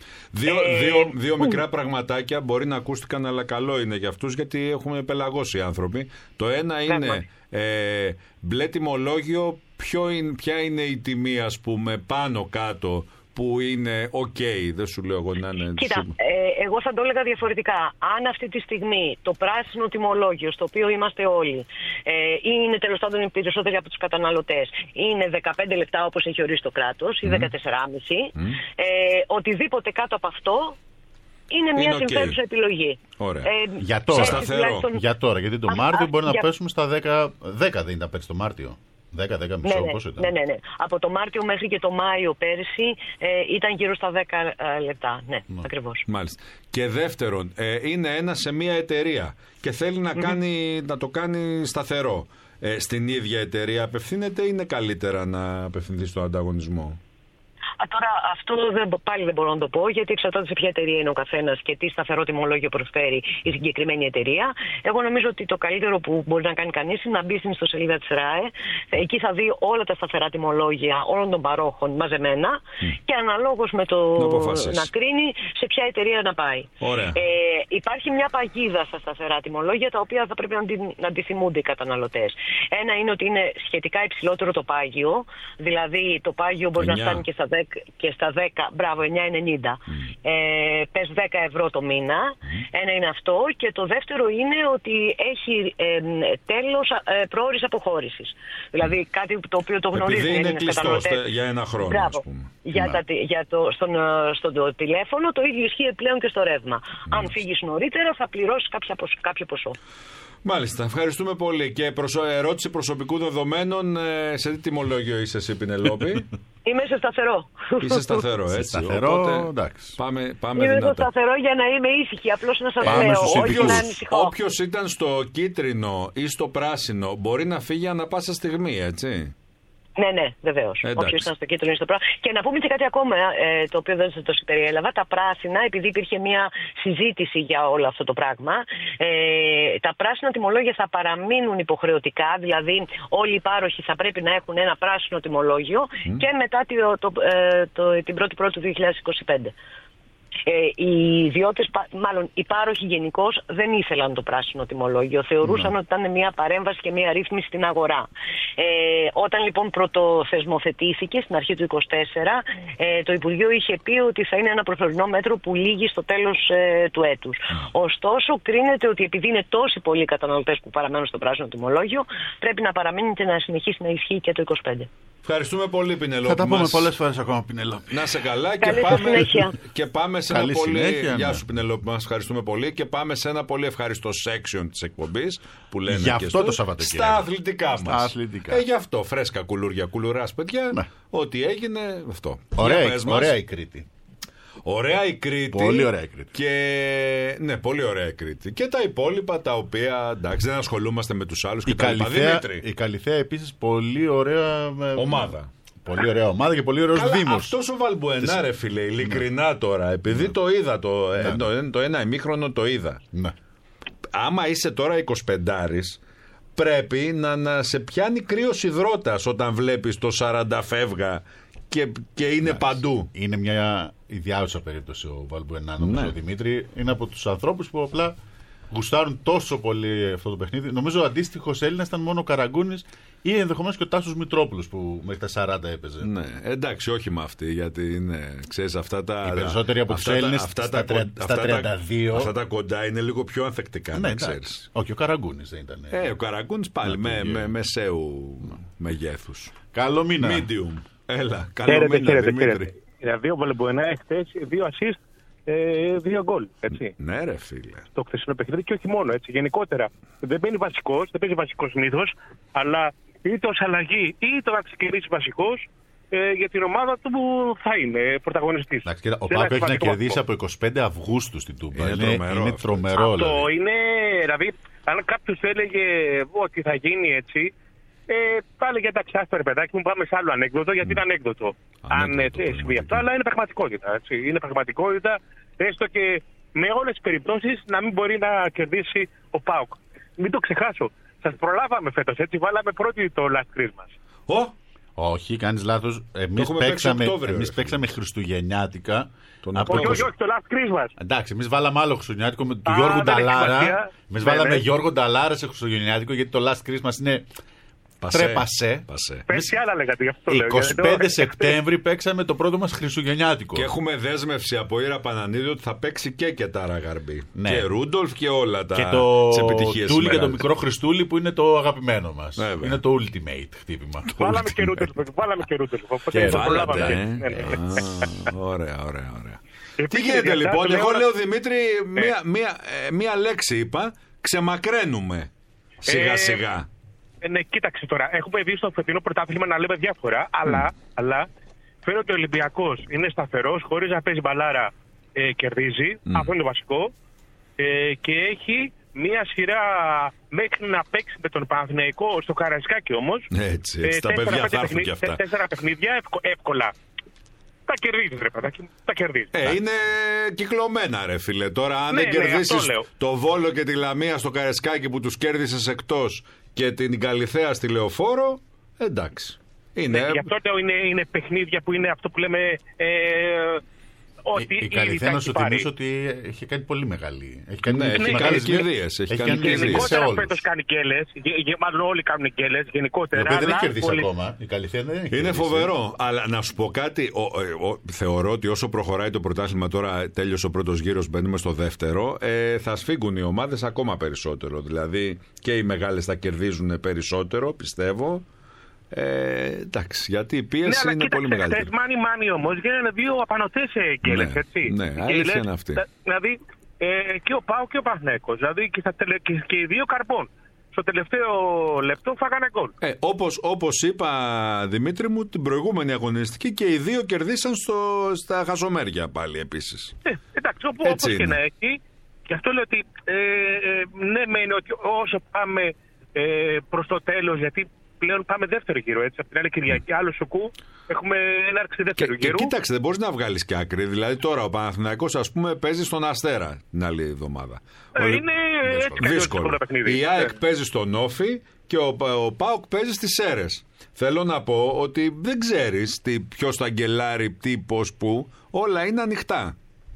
Δύο μικρά πραγματάκια μπορεί να ακούστηκαν, αλλά καλό είναι για αυτούς, γιατί έχουμε πελαγώσει άνθρωποι. Το ένα είναι μπλε τιμολόγιο. Ποια είναι η τιμή, ας πούμε, πάνω κάτω, που είναι ok, δεν σου λέω εγώ να είναι... Κοίτα, εγώ θα το έλεγα διαφορετικά. Αν αυτή τη στιγμή το πράσινο τιμολόγιο, στο οποίο είμαστε όλοι, είναι τέλος πάντων οι περισσότεροι από τους καταναλωτές, είναι 15 λεπτά όπως έχει ορίσει το κράτος, ή 14,5, οτιδήποτε κάτω από αυτό είναι μια συμφέρουσα επιλογή. Ωραία. Για τώρα, για τώρα, γιατί το Μάρτιο μπορεί να πέσουμε στα 10 δεν ήταν πέρσι το Μάρτιο. 10 μισό, πόσο ήταν? Ναι. Από το Μάρτιο μέχρι και το Μάιο πέρσι ήταν γύρω στα 10 λεπτά. Ναι, ακριβώς. Μάλιστα. Και δεύτερον, είναι ένα σε μια εταιρεία και θέλει να το κάνει σταθερό. Στην ίδια εταιρεία απευθύνεται ή είναι καλύτερα να απευθυνθεί στον ανταγωνισμό? Τώρα αυτό πάλι δεν μπορώ να το πω, γιατί εξαρτάται σε ποια εταιρεία είναι ο καθένας και τι σταθερό τιμολόγιο προσφέρει η συγκεκριμένη εταιρεία. Εγώ νομίζω ότι το καλύτερο που μπορεί να κάνει κανείς είναι να μπει στην ιστοσελίδα της ΡΑΕ. Εκεί θα δει όλα τα σταθερά τιμολόγια όλων των παρόχων μαζεμένα και αναλόγως με το να κρίνει σε ποια εταιρεία να πάει. Υπάρχει μια παγίδα στα σταθερά τιμολόγια, τα οποία θα πρέπει να αντιθυμούνται οι καταναλωτές. Ένα είναι ότι είναι σχετικά υψηλότερο το πάγιο, δηλαδή το πάγιο μπορεί να φτάνει και στα 10, μπράβο, 9,90. Πες 10 ευρώ το μήνα. Ένα είναι αυτό. Και το δεύτερο είναι ότι έχει τέλος προώρης αποχώρησης. Δηλαδή κάτι το οποίο το γνωρίζουν. Επειδή είναι κλειστό για ένα χρόνο. Μπράβο. Ας πούμε. Στο τηλέφωνο το ίδιο ισχύει πλέον και στο ρεύμα. Αν φύγεις νωρίτερα θα πληρώσεις κάποιο ποσό. Μάλιστα, ευχαριστούμε πολύ. Και ερώτηση προσωπικού δεδομένων, σε τι τιμολόγιο είσαι εσύ, Πινελόπη? Είμαι σε σταθερό. Είσαι σταθερό, έτσι. Σταθερό, οπότε εντάξει. Πάμε είμαι δυνατά. στο σταθερό για να είμαι ήσυχη, απλώς να σας λέω. Όχι να ανησυχώ. Όποιος ήταν στο κίτρινο ή στο πράσινο μπορεί να φύγει ανά πάσα στιγμή, έτσι. Ναι, βεβαίως. Όποιος ήταν στο κίτρινο ή στο πράσινο. Και να πούμε και κάτι ακόμα, το οποίο δεν σας το συμπεριέλαβα. Τα πράσινα, επειδή υπήρχε μια συζήτηση για όλο αυτό το πράγμα, τα πράσινα τιμολόγια θα παραμείνουν υποχρεωτικά, δηλαδή όλοι οι πάροχοι θα πρέπει να έχουν ένα πράσινο τιμολόγιο και μετά την 1η του 2025. Οι ιδιώτες, μάλλον οι πάροχοι γενικώς, δεν ήθελαν το πράσινο τιμολόγιο. Θεωρούσαν ότι ήταν μια παρέμβαση και μια ρύθμιση στην αγορά. Όταν λοιπόν πρωτοθεσμοθετήθηκε στην αρχή του 2024, το Υπουργείο είχε πει ότι θα είναι ένα προσωρινό μέτρο που λύγει στο τέλος του έτους. Ωστόσο, κρίνεται ότι επειδή είναι τόσοι πολλοί καταναλωτές που παραμένουν στο πράσινο τιμολόγιο, πρέπει να παραμείνει και να συνεχίσει να ισχύει και το 2025. Ευχαριστούμε πολύ, Πινελόπη. Θα τα πούμε πολλές φορές ακόμα, Πινελόπη. Να σε καλά και πάμε σε ένα πολύ. Γεια σου, Πινελόπη, μας ευχαριστούμε πολύ. Και πάμε σε ένα πολύ ευχάριστο section της εκπομπής που λένε γι' και αυτό το Σαββατοκύριακο. Στα αθλητικά μας. Γι' αυτό, φρέσκα κουλούρια, κουλουράς, παιδιά. Ναι. Ό,τι έγινε, αυτό. Ωραία η Κρήτη. Ωραία η Κρήτη. Πολύ ωραία η Κρήτη. Και... ναι, πολύ ωραία η Κρήτη. Και τα υπόλοιπα τα οποία, εντάξει, δεν ασχολούμαστε με τους άλλους. Η Καλιθέα επίσης πολύ ωραία ομάδα. Πολύ ωραία ομάδα και πολύ ωραίος Δήμος. Αυτός ο Βαλμπουενά, ρε φίλε, ειλικρινά τώρα, επειδή το είδα το ένα ημίχρονο, το είδα. Ναι. Άμα είσαι τώρα 25άρης, πρέπει να σε πιάνει κρύος υδρότας όταν βλέπεις το 40 φεύγα και είναι παντού. Είναι μια ιδιάζουσα περίπτωση ο Βαλμπουενά, νομίζω, ο Δημήτρη. Είναι από τους ανθρώπους που απλά γουστάρουν τόσο πολύ αυτό το παιχνίδι. Νομίζω ο αντίστοιχος Έλληνας ήταν μόνο ο Καραγκούνης ή ενδεχομένως και ο Τάσος Μητρόπουλος που μέχρι τα 40 έπαιζε. Ναι, εντάξει, όχι με αυτή, γιατί είναι, ξέρεις, αυτά τα. Οι περισσότεροι από τους Έλληνες στα 32. Αυτά τα κοντά είναι λίγο πιο ανθεκτικά, ναι, ξέρεις. Όχι, ο Καραγκούνης δεν ήταν. Ο Καραγκούνης πάλι με μεσαίου μεγέθους. Καλό μήνα. Medium. Έλα, καλό μήνα, Δημήτρη. Δηλαδή ο Βαλμπουενά εχθές 2 assist, 2 γκολ. Ναι, ρε φίλε. Το χθεσινό παιχνίδι και όχι μόνο έτσι. Γενικότερα δεν μπαίνει βασικός, δεν παίζει βασικός συνήθως, αλλά είτε ως αλλαγή είτε να ξεκινήσει βασικός για την ομάδα του που θα είναι πρωταγωνιστής. Ο Πάκο έχει να κερδίσει από 25 Αυγούστου στην Τούμπα. Είναι τρομερό. Αυτό είναι, δηλαδή, αν κάποιος έλεγε ότι θα γίνει έτσι, Πάλι για τα ξάστα, ρε παιδάκι μου, πάμε σε άλλο ανέκδοτο, γιατί είναι ανέκδοτο. Αν συμβεί αυτό, αλλά είναι πραγματικότητα. Έτσι. Είναι πραγματικότητα, έστω και με όλες τις περιπτώσεις να μην μπορεί να κερδίσει ο ΠΑΟΚ. Μην το ξεχάσω. Σας προλάβαμε φέτος, έτσι. Βάλαμε πρώτη το Last Christmas. Όχι, κάνεις λάθος. Εμείς παίξαμε χριστουγεννιάτικα. Όχι, το Last Christmas. Εντάξει, εμείς βάλαμε άλλο χριστουγεννιάτικο με τον Γιώργο Νταλάρα. Εμείς βάλαμε Γιώργο Νταλάρα σε χριστουγεννιάτικο, γιατί το Last Christmas είναι τρέπασε. Πες άλλα λέγατε, γι' αυτό λέω. 25 Σεπτέμβρη παίξαμε το πρώτο μας χριστουγεννιάτικο. Και έχουμε δέσμευση από Ήρα Πανανίδη ότι θα παίξει και Κετάρα Γαρμπή. Ναι. Και Ρούντολφ και όλα τα επιτυχίες. Και το Τούλι και το μικρό Χριστούλη που είναι το αγαπημένο μας. Είναι το ultimate χτύπημα. Βάλαμε και Ρούντολφ. Ωραία. Τι γίνεται λοιπόν, εγώ λέω Δημήτρη, μία λέξη είπα, ξεμακραίνουμε σιγά σιγά. Ναι, κοίταξε τώρα. Έχουμε δει στο φετινό πρωτάθλημα να λέμε διάφορα, αλλά φαίνεται ο Ολυμπιακός είναι σταθερός, χωρίς να παίζει μπαλάρα, κερδίζει. Αυτό είναι το βασικό. Και έχει μία σειρά μέχρι να παίξει με τον Παναθηναϊκό στο Καραϊσκάκι όμως. Έτσι, τα παιδιά θα έρθουν και αυτά. 4 παιχνίδια εύκολα. Τα κερδίζεις, ρε παιδάκι, τα κερδίζεις. Είναι κυκλωμένα, ρε φίλε. Τώρα, αν δεν κερδίσεις το Βόλο και τη Λαμία στο Καραϊσκάκι που τους κέρδισες εκτός και την Καλιθέα στη Λεωφόρο, εντάξει. Γι' αυτό είναι παιχνίδια που είναι αυτό που λέμε. Η Καλιθέα, να σου θυμίσω ότι έχει κάνει πολύ μεγάλη. Έχει κάνει κερδίες. Γενικότερα φέτος κάνει γκέλες. Μάλλον όλοι κάνουν γκέλες. Γενικότερα. Δεν έχει κερδίσει ακόμα. Η Καλιθέα δεν έχει κερδίσει. Είναι φοβερό. Αλλά να σου πω κάτι. Θεωρώ ότι όσο προχωράει το πρωτάθλημα, τώρα τέλειωσε ο πρώτος γύρος, μπαίνουμε στο δεύτερο, θα σφίγγουν οι ομάδες ακόμα περισσότερο. Δηλαδή και οι μεγάλες θα κερδίζουν περισσότερο, πιστεύω. Εντάξει, γιατί η πίεση είναι πολύ μεγάλη. Χθες μάνι όμως γίνανε 2 απανωτές γκέλες, έτσι. Ναι, αλήθεια είναι αυτή. Δηλαδή και ο ΠΑΟΚ και ο Παναθηναϊκός. Δηλαδή και οι δύο καρπών. Στο τελευταίο λεπτό φάγανε γκολ. Όπως είπα, Δημήτρη μου, την προηγούμενη αγωνιστική και οι δύο κερδίσαν στα χασομέρια πάλι επίσης. Εντάξει, όπως και να έχει. Και αυτό λέω ότι ναι, μένει ότι όσο πάμε προς το τέλος, γιατί πλέον πάμε δεύτερο γύρο, έτσι. Από την άλλη Κυριακή, άλλο σοκού, έχουμε έναρξη δεύτερου γύρου. Και κοίταξε, δεν μπορείς να βγάλεις και άκρη. Δηλαδή τώρα ο Παναθηναϊκός, ας πούμε, παίζει στον Αστέρα την άλλη εβδομάδα. Είναι δύσκολο παιχνίδι. Η ΑΕΚ παίζει στον Όφη και ο ΠΑΟΚ παίζει στις Σέρρες. Θέλω να πω ότι δεν ξέρεις ποιος θα γκελάρει, τι, πώς, πού. Όλα είναι ανοιχτά.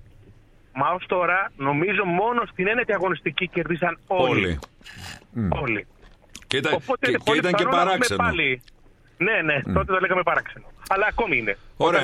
Μα ως τώρα, νομίζω μόνο στην ένατη αγωνιστική κερδίσαν όλοι. Όλοι. Και ήταν και παράξενο. Ναι, τότε το λέγαμε παράξενο. Αλλά ακόμη είναι. Ωραία,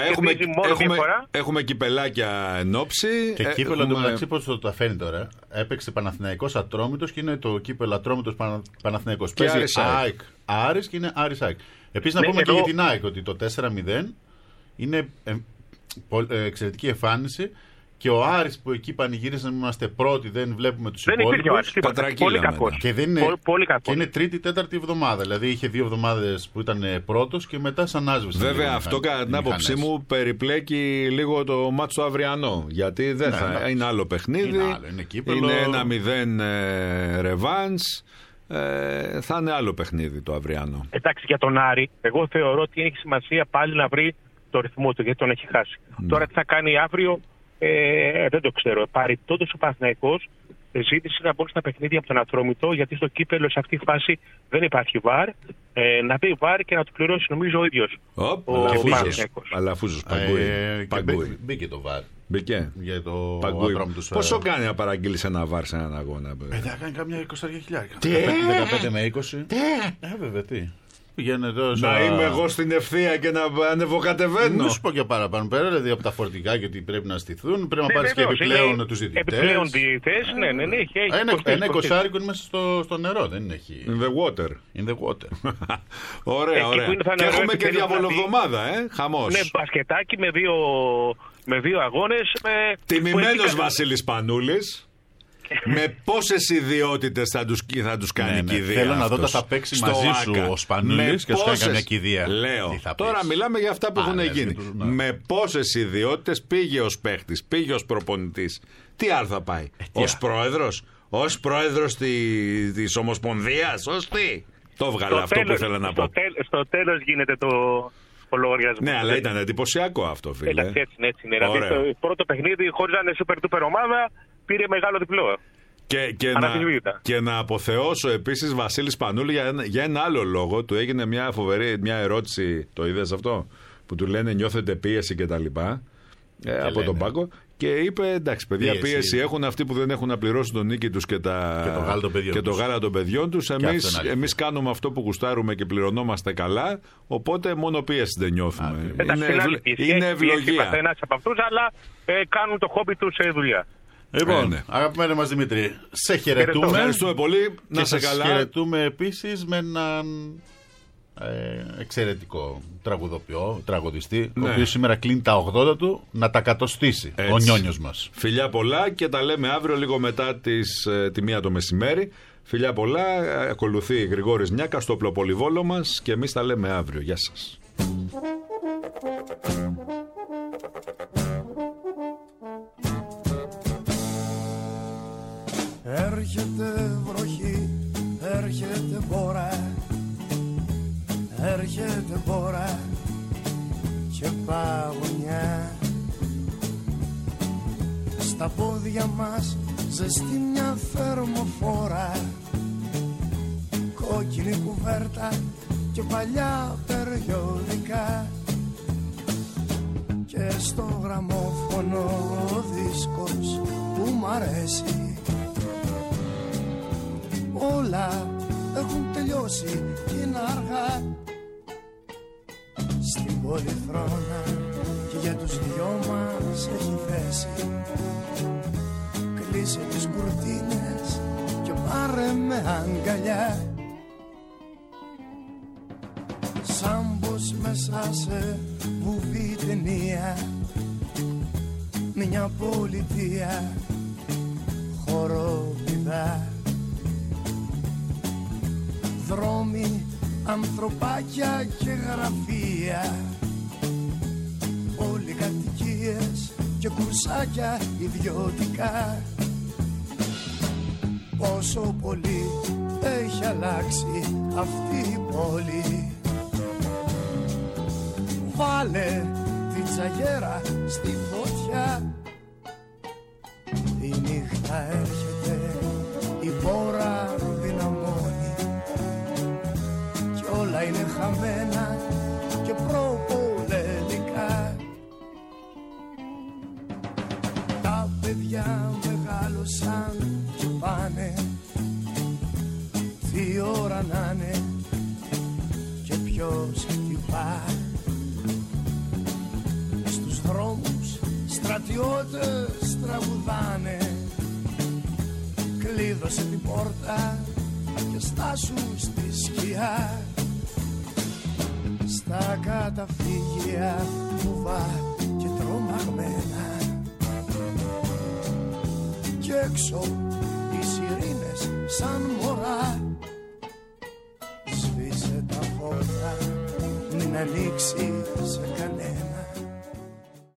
έχουμε κυπελάκια ενόψει. Και κύπελο εντωμεταξύ, πώς το τα φαίνει τώρα. Έπαιξε Παναθηναϊκός Ατρόμητος και είναι το κύπελο Ατρόμητος Παναθηναϊκός. Παίζει ΑΕΚ Άρης και είναι Άρης ΑΕΚ. Επίσης να πούμε και για την ΑΕΚ ότι το 4-0 είναι εξαιρετική εμφάνιση. Και ο Άρης που εκεί πανηγύρισαν, είμαστε πρώτοι, δεν βλέπουμε τους υπόλοιπους. Πολύ κακός. Και είναι τρίτη-τέταρτη εβδομάδα. Δηλαδή είχε 2 εβδομάδες που ήταν πρώτος και μετά σαν άσβησε. Βέβαια αυτό κατά την άποψή μου περιπλέκει λίγο το μάτς το αυριανό. Γιατί δεν είναι άλλο παιχνίδι. Είναι 1-0 ρεβάνς. Θα είναι άλλο παιχνίδι το αυριανό. Εντάξει, για τον Άρη, εγώ θεωρώ ότι έχει σημασία πάλι να βρει το ρυθμό του, γιατί τον έχει χάσει. Τώρα τι θα κάνει αύριο. Δεν το ξέρω. Παρεπτόντως ο Παναθηναϊκός ζήτησε να μπουν στα παιχνίδια από τον Ατρόμητο, γιατί στο κύπελο σε αυτή τη φάση δεν υπάρχει βαρ. Να μπει βαρ και να του πληρώσει νομίζω ο ίδιος. Αλαφούζος Παγκούι. Μπήκε το βαρ. Μπήκε. Για το Ατρόμητος. Πόσο κάνει να παραγγείλεις ένα βαρ σε έναν αγώνα? Θα κάνει καμιά 20.000. 15 με 20. Βέβαια, τι. Να είμαι εγώ στην ευθεία και να ανεβοκατεβαίνω. Να σου πω και παραπάνω πέρα, δηλαδή από τα φορτηγά, γιατί πρέπει να στηθούν. Πρέπει να πάρεις και επιπλέον τους διαιτητές. Επιπλέον διαιτητές, ναι. Ένα 20 είναι μέσα στο νερό, δεν έχει. In the water. In the water. Ωραία. Και έχουμε και διαβολοβδομάδα, χαμός. Ναι, μπασκετάκι με 2 αγώνες. Τιμημένος Βασίλης Πανούλης. Με πόσες ιδιότητες θα τους κάνει κηδεία? Θέλω να δω τα θα παίξει μαζί σου ο Σπανούλης και σου κάνει καμιά κηδεία. Λέω, τώρα μιλάμε για αυτά που έχουν γίνει. Με πόσες ιδιότητες πήγε ως παίχτης, πήγε ως προπονητής? Τι άλλο θα πάει? Ως πρόεδρος της Ομοσπονδίας? Ως τι? Το έβγαλε αυτό που ήθελα να πω. Στο τέλος γίνεται ο λογαριασμός. Ναι, αλλά ήταν εντυπωσιακό αυτό, φίλε. Εντάξει, έτσι είναι. Δηλαδή, το πρώτο παιχνίδι, χωρίς να είναι super duper ομάδα, πήρε μεγάλο διπλό. Και να αποθεώσω επίσης Βασίλη Σπανούλη για ένα άλλο λόγο. Του έγινε μια ερώτηση, το είδες αυτό, που του λένε νιώθετε πίεση και τα λοιπά από τον Πάκο. Και είπε, εντάξει, παιδιά, πίεση έχουν αυτοί που δεν έχουν να πληρώσουν τον νίκη τους και το γάλα των παιδιών τους. Εμείς κάνουμε αυτό που γουστάρουμε και πληρωνόμαστε καλά. Οπότε μόνο πίεση δεν νιώθουμε. Είναι ευλογία. Καθένας από αυτούς, αλλά κάνουν το χόμπι τους σε δουλειά. Λοιπόν, αγαπημένοι μας Δημήτρη, σε χαιρετούμε. Ευχαριστούμε πολύ. Να σε καλά. Χαιρετούμε επίσης με έναν εξαιρετικό τραγουδιστή, ο οποίος σήμερα κλείνει τα 80 του, να τα κατοστήσει. Ο Νιόνιος μας. Φιλιά πολλά και τα λέμε αύριο λίγο μετά τη 1 το μεσημέρι. Φιλιά πολλά. Ακολουθεί Γρηγόρης Νιάκα στο οπλοπολιβόλο μας και εμείς τα λέμε αύριο. Γεια σας. Έρχεται βροχή, έρχεται μπόρα, έρχεται μπόρα και παγωνιά. Στα πόδια μας ζεστή μια θερμοφόρα, κόκκινη κουβέρτα και παλιά περιοδικά. Και στο γραμμόφωνο ο δίσκος που μ' αρέσει, όλα έχουν τελειώσει και είναι αργά. Στην πολυθρόνα και για τους δυο μας έχει θέση. Κλείσε τις κουρτίνες και πάρε με αγκαλιά. Σαν πως μέσα σε βουβή ταινία, μια πολιτεία χοροπηδά. Δρόμοι, ανθρωπάκια και γραφεία, όλοι κατοικίες και κουρσάκια ιδιωτικά. Πόσο πολύ έχει αλλάξει αυτή η πόλη. Βάλε την τσαγέρα στη φωτιά. Η νύχτα έρχεται, η πόρα δυναμώνει κι όλα είναι χαμένα και προπολεμικά. Τα παιδιά μεγάλωσαν και πάνε, τι ώρα να είναι και ποιος χτυπά. Στους δρόμους στρατιώτες τραγουδάνε, κλείδωσε την πόρτα και στάσου στη σκιά. Στα καταφύγια φουβά και τρομαγμένα, κι έξω οι σιρήνες σαν μωρά. Σβήσε τα φώτα, μην ανοίξει σε κανένα.